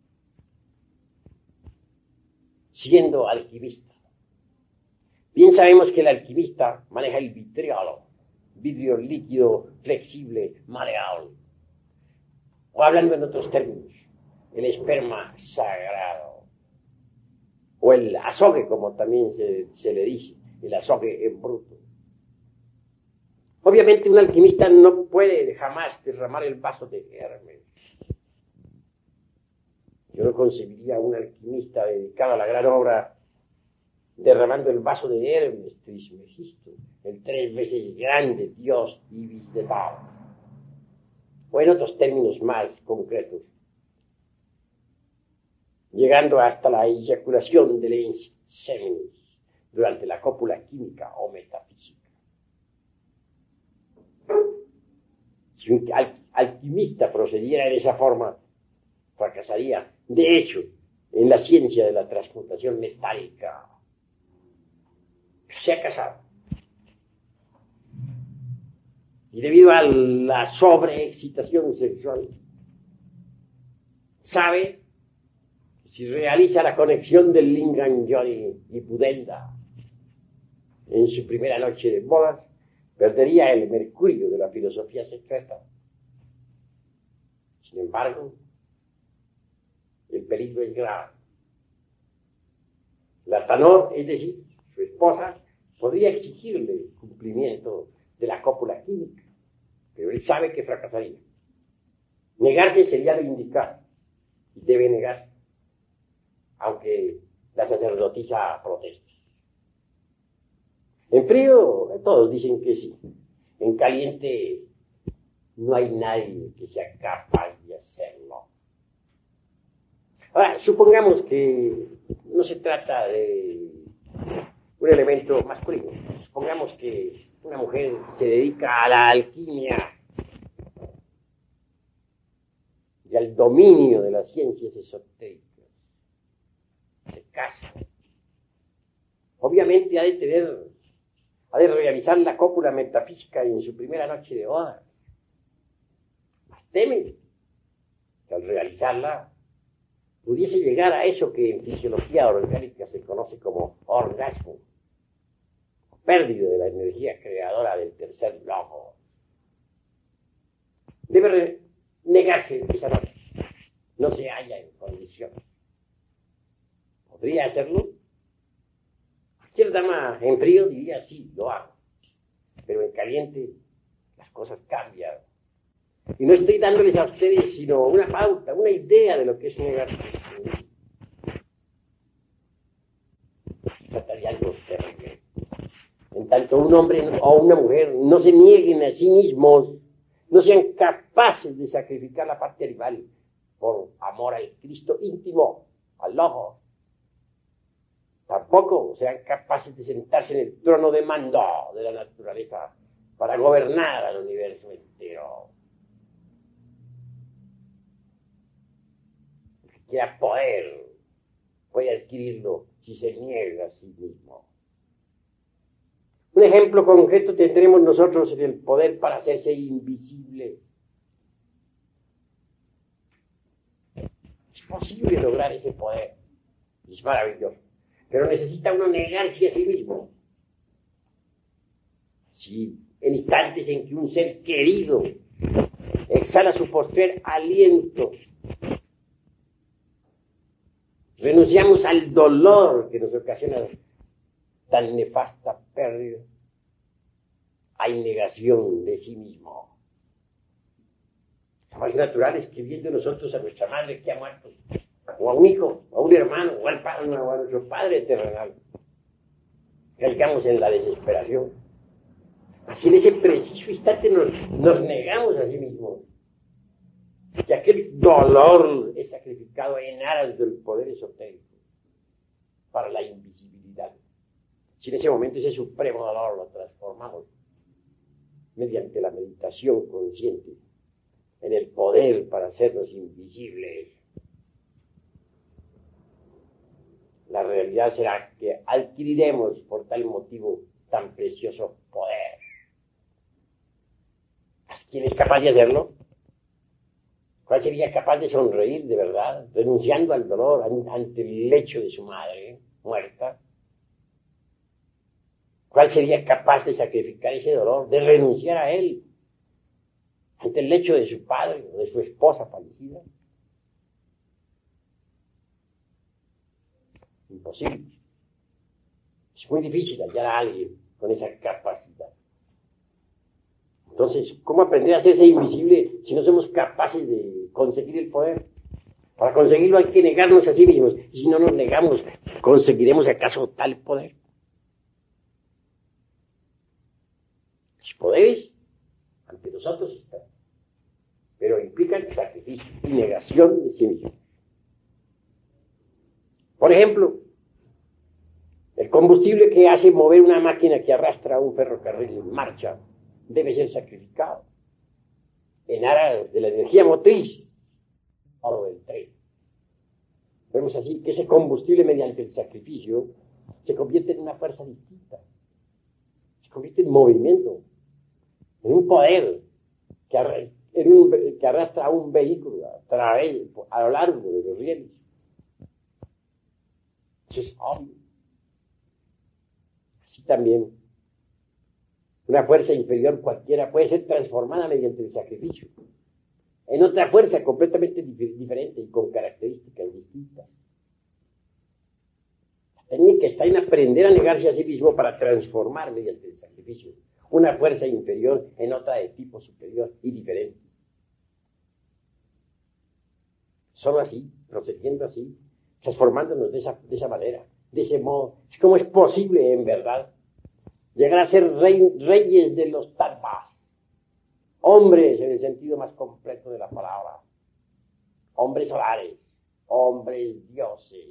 siendo alquimista. Bien sabemos que el alquimista maneja el vitriolo, vidrio líquido, flexible, maleable. O hablando en otros términos, el esperma sagrado. O el azogue, como también se le dice, el azogue en bruto. Obviamente un alquimista no puede jamás derramar el vaso de Hermes. Yo no concebiría un alquimista dedicado a la gran obra derramando el vaso de Hermes Trismegisto, el 3 veces grande dios Ibis de Baal. O en otros términos más concretos, llegando hasta la eyaculación del inseminis durante la cópula química o metafísica. Si un alquimista procediera en esa forma, fracasaría, de hecho, en la ciencia de la transmutación metálica. Se ha casado. Y debido a la sobreexcitación sexual, sabe que si realiza la conexión del Lingam Yoni y Pudenda en su primera noche de bodas, perdería el mercurio de la filosofía secreta. Sin embargo, el peligro es grave. La Tanor, es decir, su esposa, podría exigirle el cumplimiento de la cópula química, pero él sabe que fracasaría. Negarse sería lo indicado, y debe negarse, aunque la sacerdotisa proteste. En frío, todos dicen que sí. En caliente, no hay nadie que sea capaz de hacerlo. Ahora, supongamos que no se trata de un elemento masculino. Supongamos que una mujer se dedica a la alquimia y al dominio de las ciencias esotéricas. Se casa. Obviamente ha de realizar la cópula metafísica en su primera noche de boda. Mas teme que al realizarla pudiese llegar a eso que en fisiología orgánica se conoce como orgasmo, pérdida de la energía creadora del tercer logos. Debe negarse esa noche. No se halla en condiciones. ¿Podría hacerlo? Cualquier dama en frío diría, sí, lo hago. Pero en caliente las cosas cambian. Y no estoy dándoles a ustedes sino una pauta, una idea de lo que es negarse. Trataría algo terrible. En tanto un hombre o una mujer no se nieguen a sí mismos, no sean capaces de sacrificar la parte animal por amor al Cristo íntimo, al Logos. Tampoco sean capaces de sentarse en el trono de mando de la naturaleza para gobernar al universo entero. El que quiera poder puede adquirirlo si se niega a sí mismo. Un ejemplo concreto tendremos nosotros en el poder para hacerse invisible. Es posible lograr ese poder. Es maravilloso. Pero necesita uno negarse a sí mismo. Sí, en instantes en que un ser querido exhala su postrer aliento, renunciamos al dolor que nos ocasiona tan nefasta pérdida. Hay negación de sí mismo. Lo más natural es que viendo nosotros a nuestra madre que ha muerto, o a un hijo, o a un hermano, o al padre, o a nuestro padre terrenal, caigamos en la desesperación. Así en ese preciso instante nos negamos a sí mismos. Y aquel dolor es sacrificado en aras del poder esotérico para la invisibilidad. Si en ese momento ese supremo dolor lo transformamos mediante la meditación consciente en el poder para hacernos invisibles, la realidad será que adquiriremos por tal motivo tan precioso poder. ¿Quién es capaz de hacerlo? ¿Cuál sería capaz de sonreír de verdad, renunciando al dolor ante el lecho de su madre muerta? ¿Cuál sería capaz de sacrificar ese dolor, de renunciar a él ante el lecho de su padre o de su esposa fallecida? Imposible. Es muy difícil hallar a alguien con esa capacidad. Entonces, ¿cómo aprender a hacerse invisible si no somos capaces de conseguir el poder? Para conseguirlo hay que negarnos a sí mismos. Y si no nos negamos, ¿conseguiremos acaso tal poder? Los poderes ante nosotros están, pero implican sacrificio y negación de sí mismos. Por ejemplo, el combustible que hace mover una máquina que arrastra un ferrocarril en marcha debe ser sacrificado en aras de la energía motriz o del tren. Vemos así que ese combustible mediante el sacrificio se convierte en una fuerza distinta, se convierte en movimiento, en un poder que arrastra a un vehículo a lo largo de los rieles. Eso es obvio. Así también una fuerza inferior cualquiera puede ser transformada mediante el sacrificio en otra fuerza completamente diferente y con características distintas. La técnica está en aprender a negarse a sí mismo para transformar mediante el sacrificio una fuerza inferior en otra de tipo superior y diferente. Solo así, procediendo así, transformándonos de esa manera, de ese modo, es como es posible en verdad llegar a ser reyes de los tattvas, hombres en el sentido más completo de la palabra, hombres solares, hombres dioses.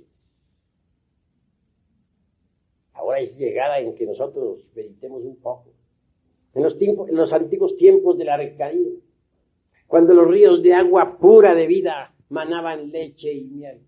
Ahora es llegada en que nosotros meditemos un poco. En los antiguos tiempos de la Arcadia, cuando los ríos de agua pura de vida manaban leche y miel,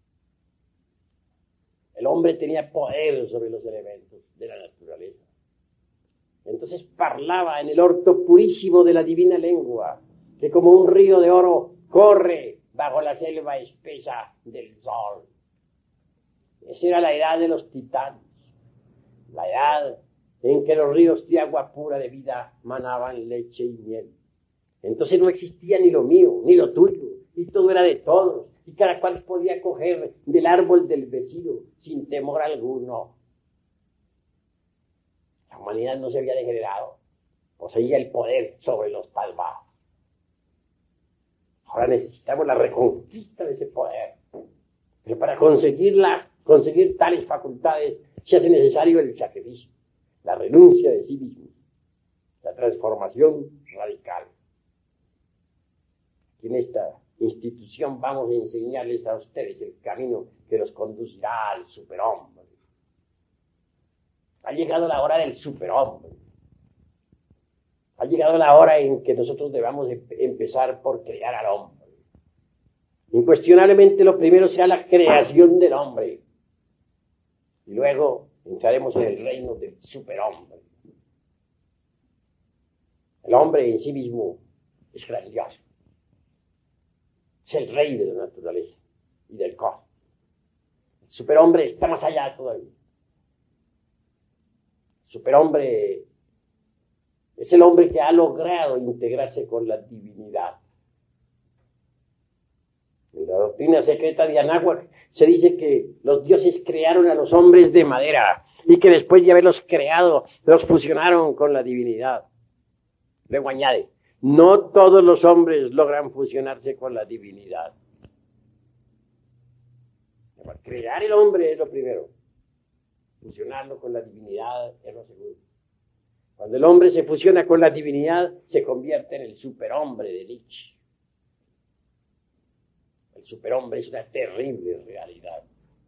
el hombre tenía poder sobre los elementos de la naturaleza. Entonces parlaba en el orto purísimo de la divina lengua, que como un río de oro corre, bajo la selva espesa del sol. Esa era la edad de los titanes, la edad en que los ríos de agua pura de vida manaban leche y miel. Entonces no existía ni lo mío, ni lo tuyo, y todo era de todos, y cada cual podía coger del árbol del vecino sin temor alguno. La humanidad no se había degenerado, poseía el poder sobre los palmados. Ahora necesitamos la reconquista de ese poder, pero para conseguir tales facultades se hace necesario el sacrificio, la renuncia de sí mismo, la transformación radical. En esta institución vamos a enseñarles a ustedes el camino que los conducirá al superhombre. Ha llegado la hora del superhombre. Ha llegado la hora en que nosotros debamos empezar por crear al hombre. Incuestionablemente lo primero será la creación del hombre. Y luego entraremos en el reino del superhombre. El hombre en sí mismo es grandioso. Es el rey de la naturaleza y del cosmos. El superhombre está más allá todavía. El superhombre es el hombre que ha logrado integrarse con la divinidad. En la doctrina secreta de Anáhuac se dice que los dioses crearon a los hombres de madera y que después de haberlos creado, los fusionaron con la divinidad. Luego añade, no todos los hombres logran fusionarse con la divinidad. Crear el hombre es lo primero. Fusionarlo con la divinidad es lo segundo. Cuando el hombre se fusiona con la divinidad, se convierte en el superhombre de Nietzsche. El superhombre es una terrible realidad.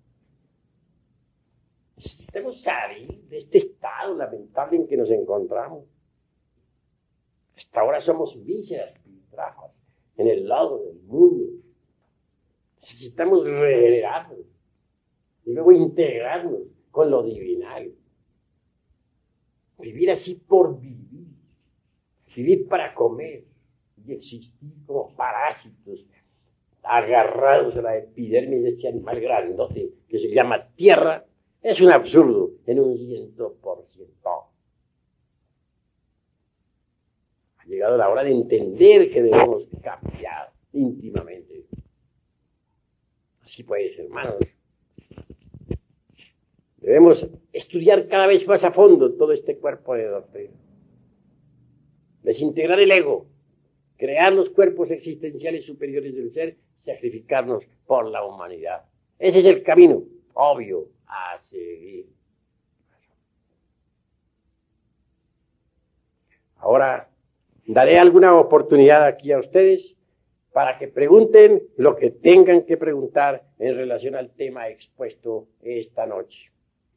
Necesitamos salir de este estado lamentable en que nos encontramos. Hasta ahora somos vísceras piltrafas en el lodo del mundo. Necesitamos regenerarnos y luego integrarnos con lo divinal. Vivir así por vivir. Vivir para comer y existir como parásitos agarrados a la epidermis de este animal grandote que se llama tierra. Es un absurdo en un 100%. Ha llegado la hora de entender que debemos cambiar íntimamente. Así pues, hermanos. Debemos estudiar cada vez más a fondo todo este cuerpo de doctrina. Desintegrar el ego, crear los cuerpos existenciales superiores del ser, sacrificarnos por la humanidad. Ese es el camino obvio a seguir. Ahora daré alguna oportunidad aquí a ustedes para que pregunten lo que tengan que preguntar en relación al tema expuesto esta noche.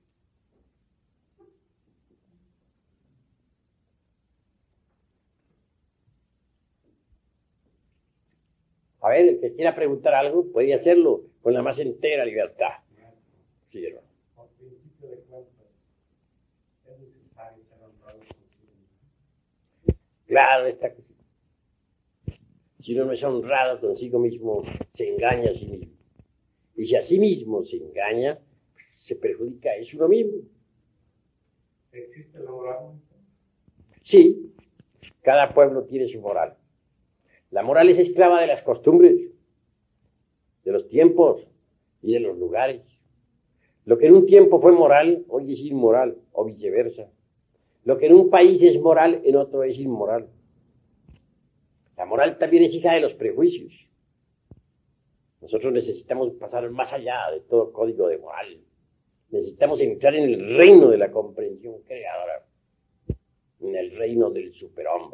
A ver, el que quiera preguntar algo puede hacerlo con la más entera libertad. Sí, hermano. Por principio de cuentas, es necesario ser honrado consigo mismo. Claro, está que sí. Si uno no es honrado consigo mismo, se engaña a sí mismo. Y si a sí mismo se engaña, se perjudica a uno mismo. ¿Existe la moral? Sí, cada pueblo tiene su moral. La moral es esclava de las costumbres, de los tiempos y de los lugares. Lo que en un tiempo fue moral, hoy es inmoral, o viceversa. Lo que en un país es moral, en otro es inmoral. La moral también es hija de los prejuicios. Nosotros necesitamos pasar más allá de todo código de moral. Necesitamos entrar en el reino de la comprensión creadora, en el reino del superhombre.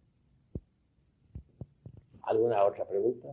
¿Alguna otra pregunta?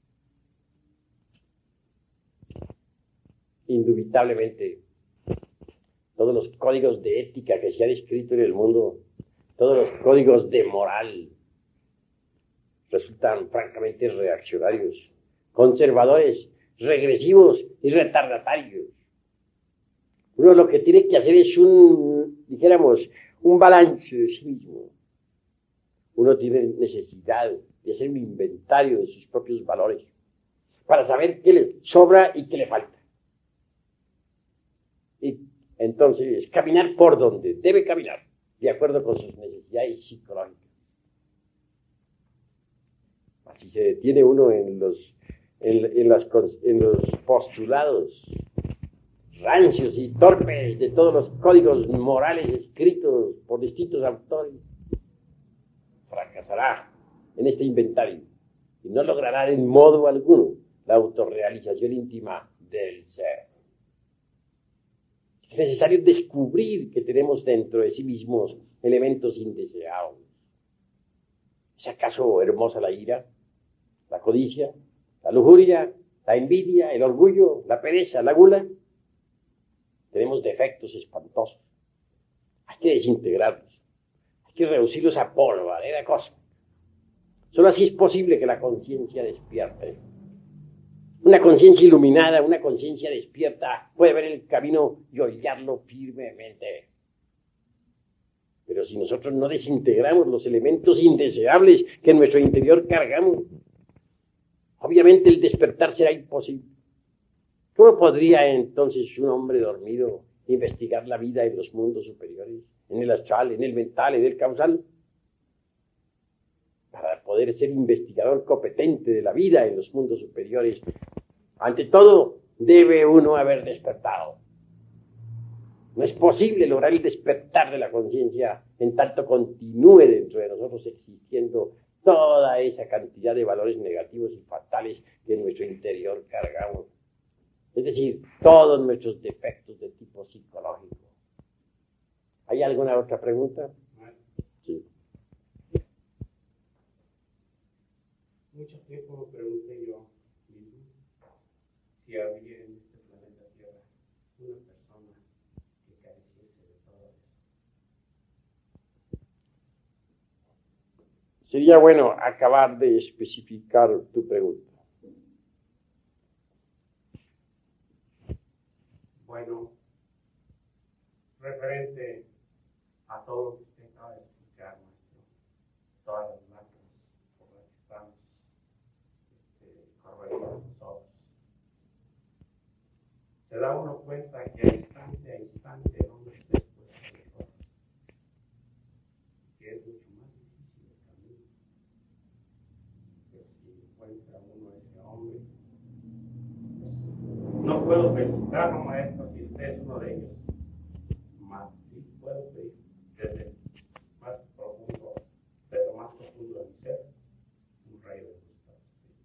Indubitablemente, todos los códigos de ética que se han escrito en el mundo, todos los códigos de moral, resultan francamente reaccionarios, conservadores, regresivos y retardatarios. Uno lo que tiene que hacer es un balance de sí mismo. Uno tiene necesidad de hacer un inventario de sus propios valores, para saber qué le sobra y qué le falta. Y entonces, caminar por donde debe caminar, de acuerdo con sus necesidades psicológicas. Así se detiene uno en los postulados rancios y torpes de todos los códigos morales escritos por distintos autores. Fracasará en este inventario y no logrará en modo alguno la autorrealización íntima del ser. Es necesario descubrir que tenemos dentro de sí mismos elementos indeseables. ¿Es acaso hermosa la ira, la codicia, la lujuria, la envidia, el orgullo, la pereza, la gula? Tenemos defectos espantosos. Hay que desintegrarlos. Hay que reducirlos a polvareda cósmica. Solo así es posible que la conciencia despierte. Una conciencia iluminada, una conciencia despierta, puede ver el camino y hollarlo firmemente. Pero si nosotros no desintegramos los elementos indeseables que en nuestro interior cargamos, obviamente el despertar será imposible. ¿Cómo podría entonces un hombre dormido investigar la vida en los mundos superiores, en el astral, en el mental, en el causal? Para poder ser investigador competente de la vida en los mundos superiores, ante todo, debe uno haber despertado. No es posible lograr el despertar de la conciencia en tanto continúe dentro de nosotros existiendo toda esa cantidad de valores negativos y fatales que en nuestro interior cargamos. Es decir, todos nuestros defectos de tipo psicológico. ¿Hay alguna otra pregunta? Sí. Mucho tiempo me pregunté yo mismo si había en este planeta Tierra una persona que careciese de todo eso. Sería bueno acabar de especificar tu pregunta. Bueno, referente a todo lo que usted acaba de explicar, maestro, todas las máquinas por las que estamos corriendo nosotros, se da uno cuenta que a instante no nos después de todo, que es mucho más difícil el camino. Pero si encuentra uno a ese hombre, pues, no puedo felicitarlo, maestro, si usted es uno de ellos, más sí puedo pedir desde más profundo, de lo más profundo de mi ser, un rayo de luz.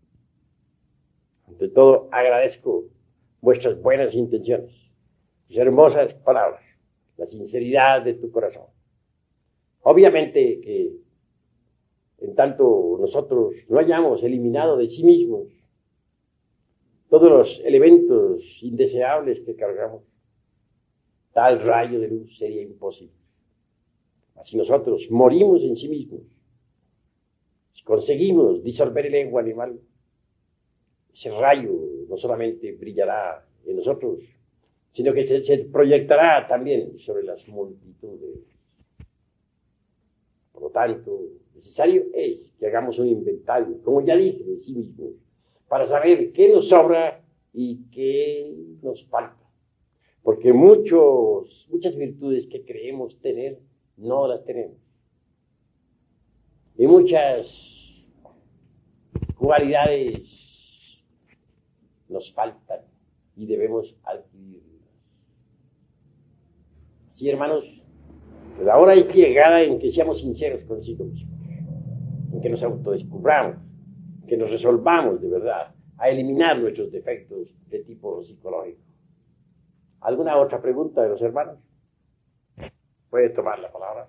Ante todo, agradezco vuestras buenas intenciones, tus hermosas palabras, la sinceridad de tu corazón. Obviamente que en tanto nosotros no hayamos eliminado de sí mismos todos los elementos indeseables que cargamos, tal rayo de luz sería imposible. Así nosotros morimos en sí mismos. Si conseguimos disolver el ego animal, ese rayo no solamente brillará en nosotros, sino que se proyectará también sobre las multitudes. Por lo tanto, necesario es que hagamos un inventario, como ya dije, de sí mismos, para saber qué nos sobra y qué nos falta. Porque muchas virtudes que creemos tener, no las tenemos. Y muchas cualidades nos faltan y debemos adquirirlas. Sí, hermanos, la hora es llegada en que seamos sinceros consigo mismos, en que nos autodescubramos, que nos resolvamos de verdad a eliminar nuestros defectos de tipo psicológico. ¿Alguna otra pregunta de los hermanos? Puede tomar la palabra.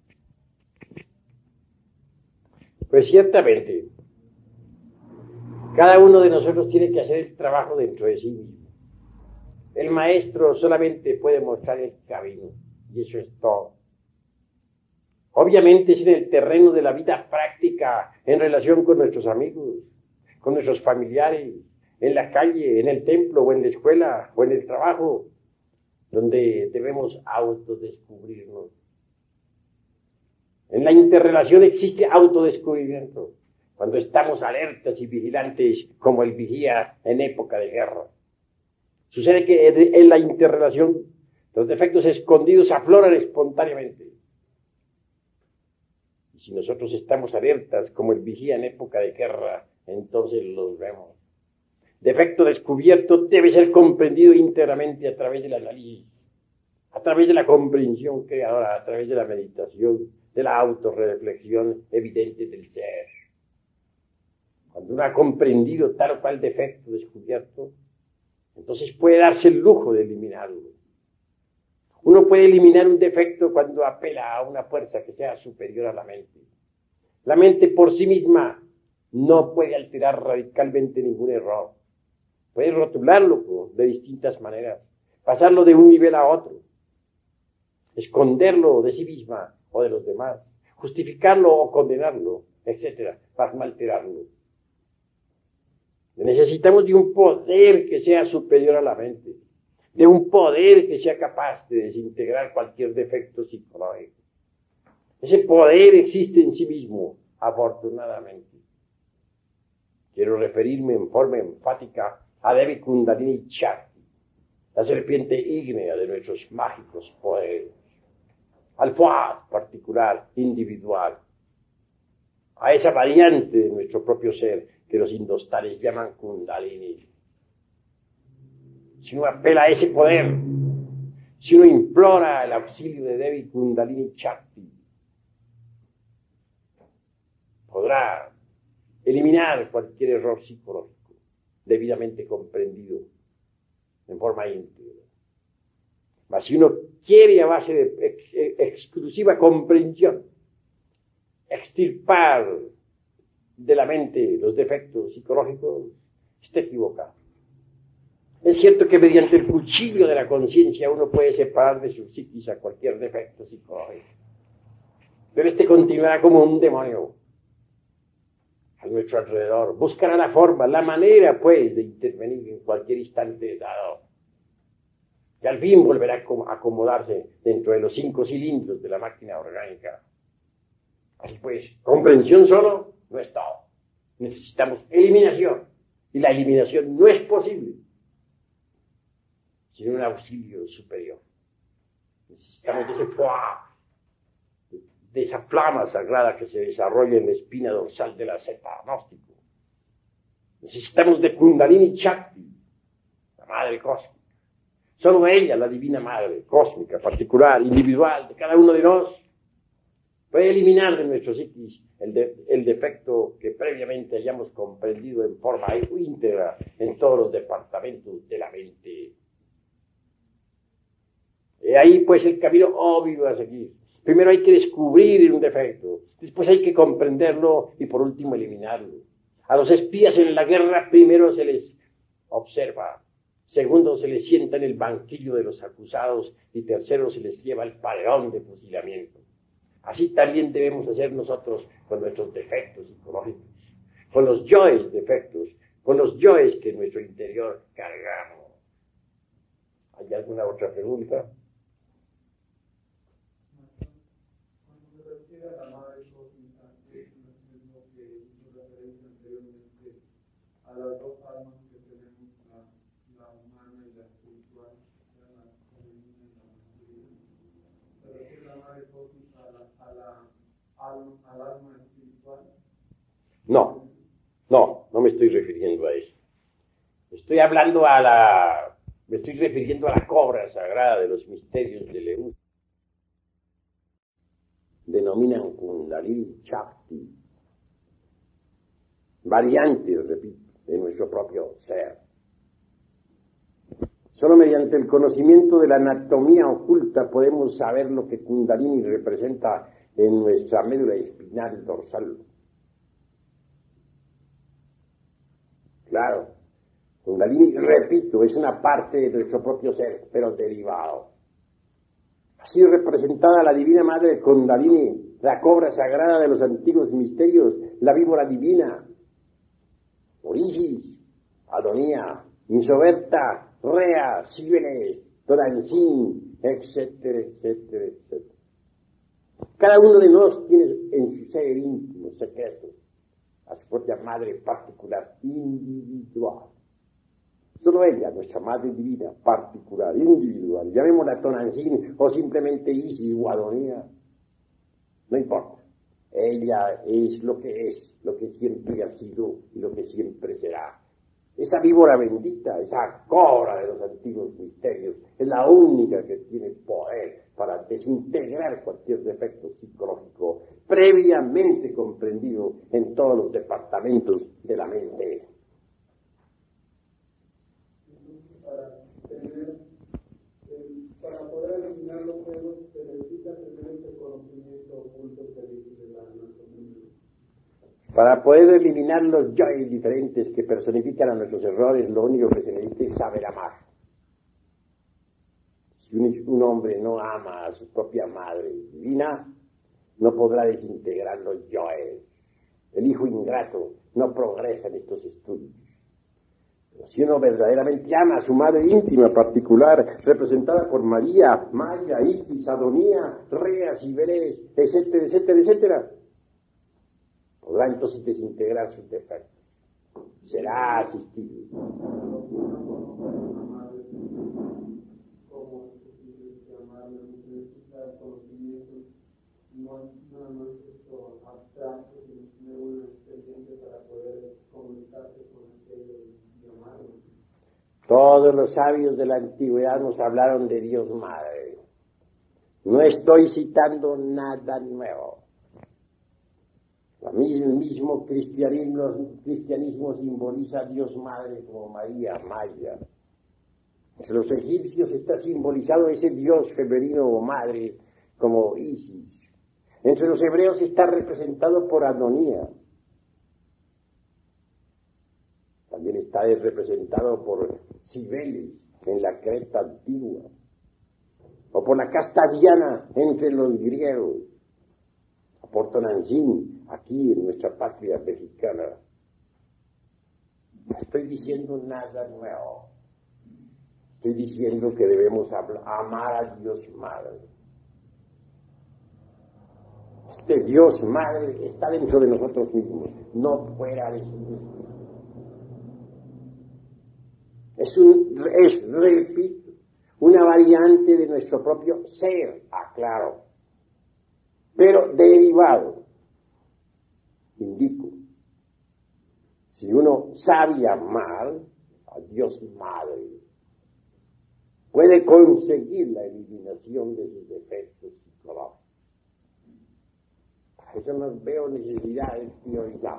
Pues ciertamente, Cada uno de nosotros tiene que hacer el trabajo dentro de sí mismo. El maestro solamente puede mostrar el camino, y eso es todo. Obviamente es en el terreno de la vida práctica, en relación con nuestros amigos, con nuestros familiares, en la calle, en el templo, o en la escuela, o en el trabajo, donde debemos autodescubrirnos. En la interrelación existe autodescubrimiento, cuando estamos alertas y vigilantes como el vigía en época de guerra. Sucede que en la interrelación los defectos escondidos afloran espontáneamente. Y si nosotros estamos alertas como el vigía en época de guerra, entonces los vemos. Defecto descubierto debe ser comprendido íntegramente a través del análisis, a través de la comprensión creadora, a través de la meditación, de la autorreflexión evidente del ser. Cuando uno ha comprendido tal o cual defecto descubierto, entonces puede darse el lujo de eliminarlo. Uno puede eliminar un defecto cuando apela a una fuerza que sea superior a la mente. La mente por sí misma no puede alterar radicalmente ningún error. Puede rotularlo de distintas maneras, pasarlo de un nivel a otro, esconderlo de sí misma o de los demás, justificarlo o condenarlo, etc., para no alterarlo. Necesitamos de un poder que sea superior a la mente, de un poder que sea capaz de desintegrar cualquier defecto psicológico. Ese poder existe en sí mismo, afortunadamente. Quiero referirme en forma enfática a Devi Kundalini Shakti, la serpiente ígnea de nuestros mágicos poderes, al Fuad particular, individual, a esa variante de nuestro propio ser que los indostales llaman Kundalini. Si uno apela a ese poder, si uno implora el auxilio de Devi Kundalini Shakti, podrá eliminar cualquier error psicológico debidamente comprendido en forma íntegra. Mas si uno quiere a base de exclusiva comprensión extirpar de la mente los defectos psicológicos, está equivocado. Es cierto que mediante el cuchillo de la conciencia uno puede separar de su psiquis a cualquier defecto psicológico, pero este continuará como un demonio a nuestro alrededor, buscará la forma, la manera pues de intervenir en cualquier instante dado, y al fin volverá a acomodarse dentro de los 5 cilindros de la máquina orgánica. Así pues, comprensión solo no es todo. Necesitamos eliminación, y la eliminación no es posible sin un auxilio superior. Necesitamos de ese fuá, de esa flama sagrada que se desarrolla en la espina dorsal de la zeta gnóstico. Necesitamos de Kundalini Shakti, la madre cósmica. Solo ella, la divina madre cósmica, particular, individual, de cada uno de nosotros, puede eliminar de nuestro psiquis el defecto que previamente hayamos comprendido en forma íntegra en todos los departamentos de la mente. Y ahí pues el camino obvio a seguir. Primero hay que descubrir un defecto, después hay que comprenderlo y por último eliminarlo. A los espías en la guerra primero se les observa, segundo se les sienta en el banquillo de los acusados y tercero se les lleva al paredón de fusilamiento. Así también debemos hacer nosotros con nuestros defectos psicológicos, con los yoes defectos, con los yoes que en nuestro interior cargamos. ¿Hay alguna otra pregunta? Cuando se refiere a la madre cósmica, es lo mismo que hizo referencia anteriormente a las dos almas que tenemos, la humana y la espiritual, la femenina y la masculina. Se refiere a la madre cósmica al alma espiritual. No me estoy refiriendo a eso. Me estoy refiriendo a la cobra sagrada de los misterios de Leú. Denominan Kundalini Shakti, variantes, repito, de nuestro propio ser. Solo mediante el conocimiento de la anatomía oculta podemos saber lo que Kundalini representa en nuestra médula espinal dorsal. Claro. Kundalini, repito, es una parte de nuestro propio ser, pero derivado. Así representada la Divina Madre Kundalini, la cobra sagrada de los antiguos misterios, la víbora divina, Isis, Adonía, Insoberta, Rea, Cibeles, Toranzin, etcétera, etcétera, etcétera. Cada uno de nosotros tiene en su ser íntimo, secreto, a su propia madre particular, individual. Solo ella, nuestra madre divina, particular, individual. Llamémosla Tonantzin o simplemente Isis o Adonía. No importa. Ella es, lo que siempre ha sido y lo que siempre será. Esa víbora bendita, esa cobra de los antiguos misterios, es la única que tiene poder para desintegrar cualquier defecto psicológico previamente comprendido en todos los departamentos de la mente. Para poder eliminar los juegos se necesita tener ese conocimiento oculto de la anatomía. Para poder eliminar los yoes diferentes que personifican a nuestros errores, lo único que se necesita es saber amar. Si un hombre no ama a su propia madre divina, no podrá desintegrar los yoes. El hijo ingrato no progresa en estos estudios. Pero si uno verdaderamente ama a su madre íntima particular, representada por María, Maya, Isis, Adonía, Rea, Cibeles, etcétera, etcétera, etcétera, podrá entonces desintegrar sus defectos. Será asistido. No es nada más esto abstracto, sino tener una experiencia para poder comunicarse con aquello y amarlo. Todos los sabios de la antigüedad nos hablaron de Dios Madre. No estoy citando nada nuevo. El mismo cristianismo simboliza a Dios Madre como María, Maya. Entre los egipcios está simbolizado ese Dios femenino o madre como Isis. Entre los hebreos está representado por Adonía. También está representado por Cibeles en la Creta antigua. O por la casta diana entre los griegos. O por Tonantzin, aquí en nuestra patria mexicana. No estoy diciendo nada nuevo. Estoy diciendo que debemos amar a Dios Madre. Este Dios Madre está dentro de nosotros mismos, no fuera de sí mismo. Repito, una variante de nuestro propio ser, aclaro, pero derivado. Indico, si uno sabe amar a Dios Madre, puede conseguir la eliminación de sus defectos psicológicos. Eso no veo necesidad de teorizar.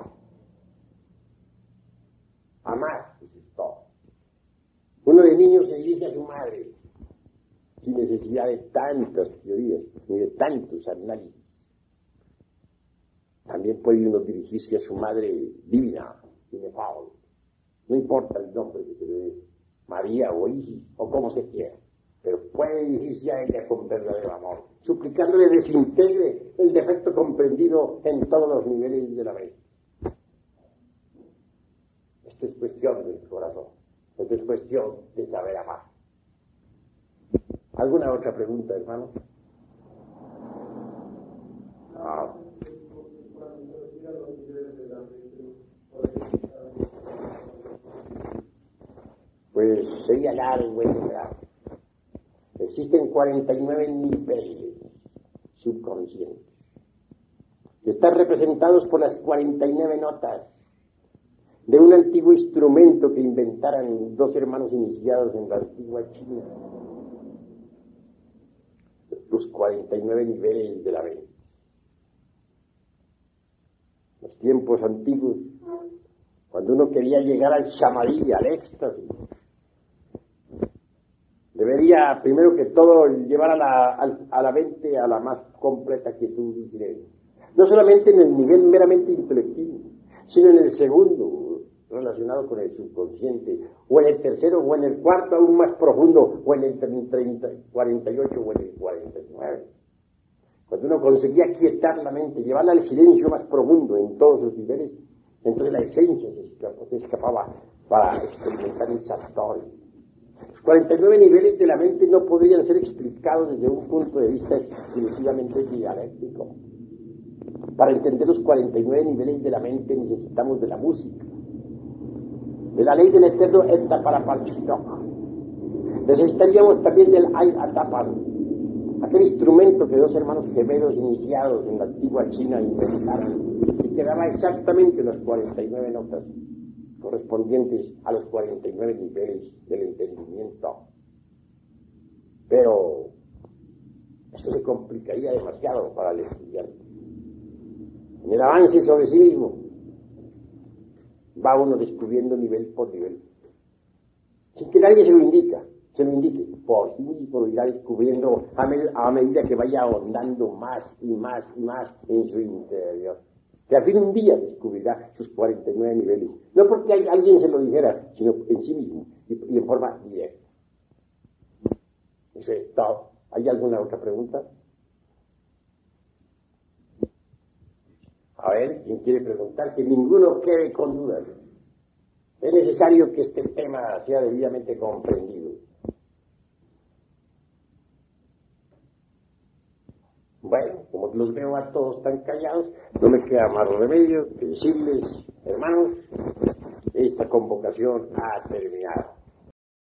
Amar, eso es todo. Uno de niños se dirige a su madre sin necesidad de tantas teorías ni de tantos análisis. También puede uno dirigirse a su madre divina, inefable. No importa el nombre que se le dé, María o Isis o como se quiera, pero puede dirigirse a ella con verdadero amor, suplicándole desintegre el defecto comprendido en todos los niveles de la mente. Esto es cuestión del corazón, esto es cuestión de saber amar. ¿Alguna otra pregunta, hermano? Pues sería largo el grado. Existen 49 niveles subconscientes, que están representados por las 49 notas de un antiguo instrumento que inventaran dos hermanos iniciados en la antigua China. Los 49 niveles de la mente. Los tiempos antiguos, cuando uno quería llegar al samadhi, al éxtasis, debería, primero que todo, llevar a la mente a la más completa quietud y silencio. No solamente en el nivel meramente intelectivo, sino en el segundo, relacionado con el subconsciente, o en el tercero, o en el cuarto aún más profundo, o en el 48, o en el 49. Cuando uno conseguía quietar la mente, llevarla al silencio más profundo en todos sus niveles, entonces la esencia se escapaba para experimentar el satori. Los 49 niveles de la mente no podrían ser explicados desde un punto de vista exclusivamente dialéctico. Para entender los 49 niveles de la mente necesitamos de la música, de la ley del eterno Eta para Palchidok. Necesitaríamos también del Ay Atapan, aquel instrumento que dos hermanos gemelos iniciados en la antigua China inventaron y que daba exactamente las 49 notas correspondientes a los 49 niveles del entendimiento. Pero esto se complicaría demasiado para el estudiante. En el avance sobre sí mismo va uno descubriendo nivel por nivel, sin que nadie se lo indique, por sí mismo lo irá descubriendo a medida que vaya ahondando más y más y más en su interior. Que al fin un día descubrirá sus 49 niveles, no porque alguien se lo dijera, sino en sí mismo y en forma directa. Eso es todo. ¿Hay alguna otra pregunta? A ver, ¿quién quiere preguntar? Que ninguno quede con dudas. Es necesario que este tema sea debidamente comprendido. Bueno, como los veo a todos tan callados, no me queda más remedio que decirles, hermanos, esta convocación ha terminado.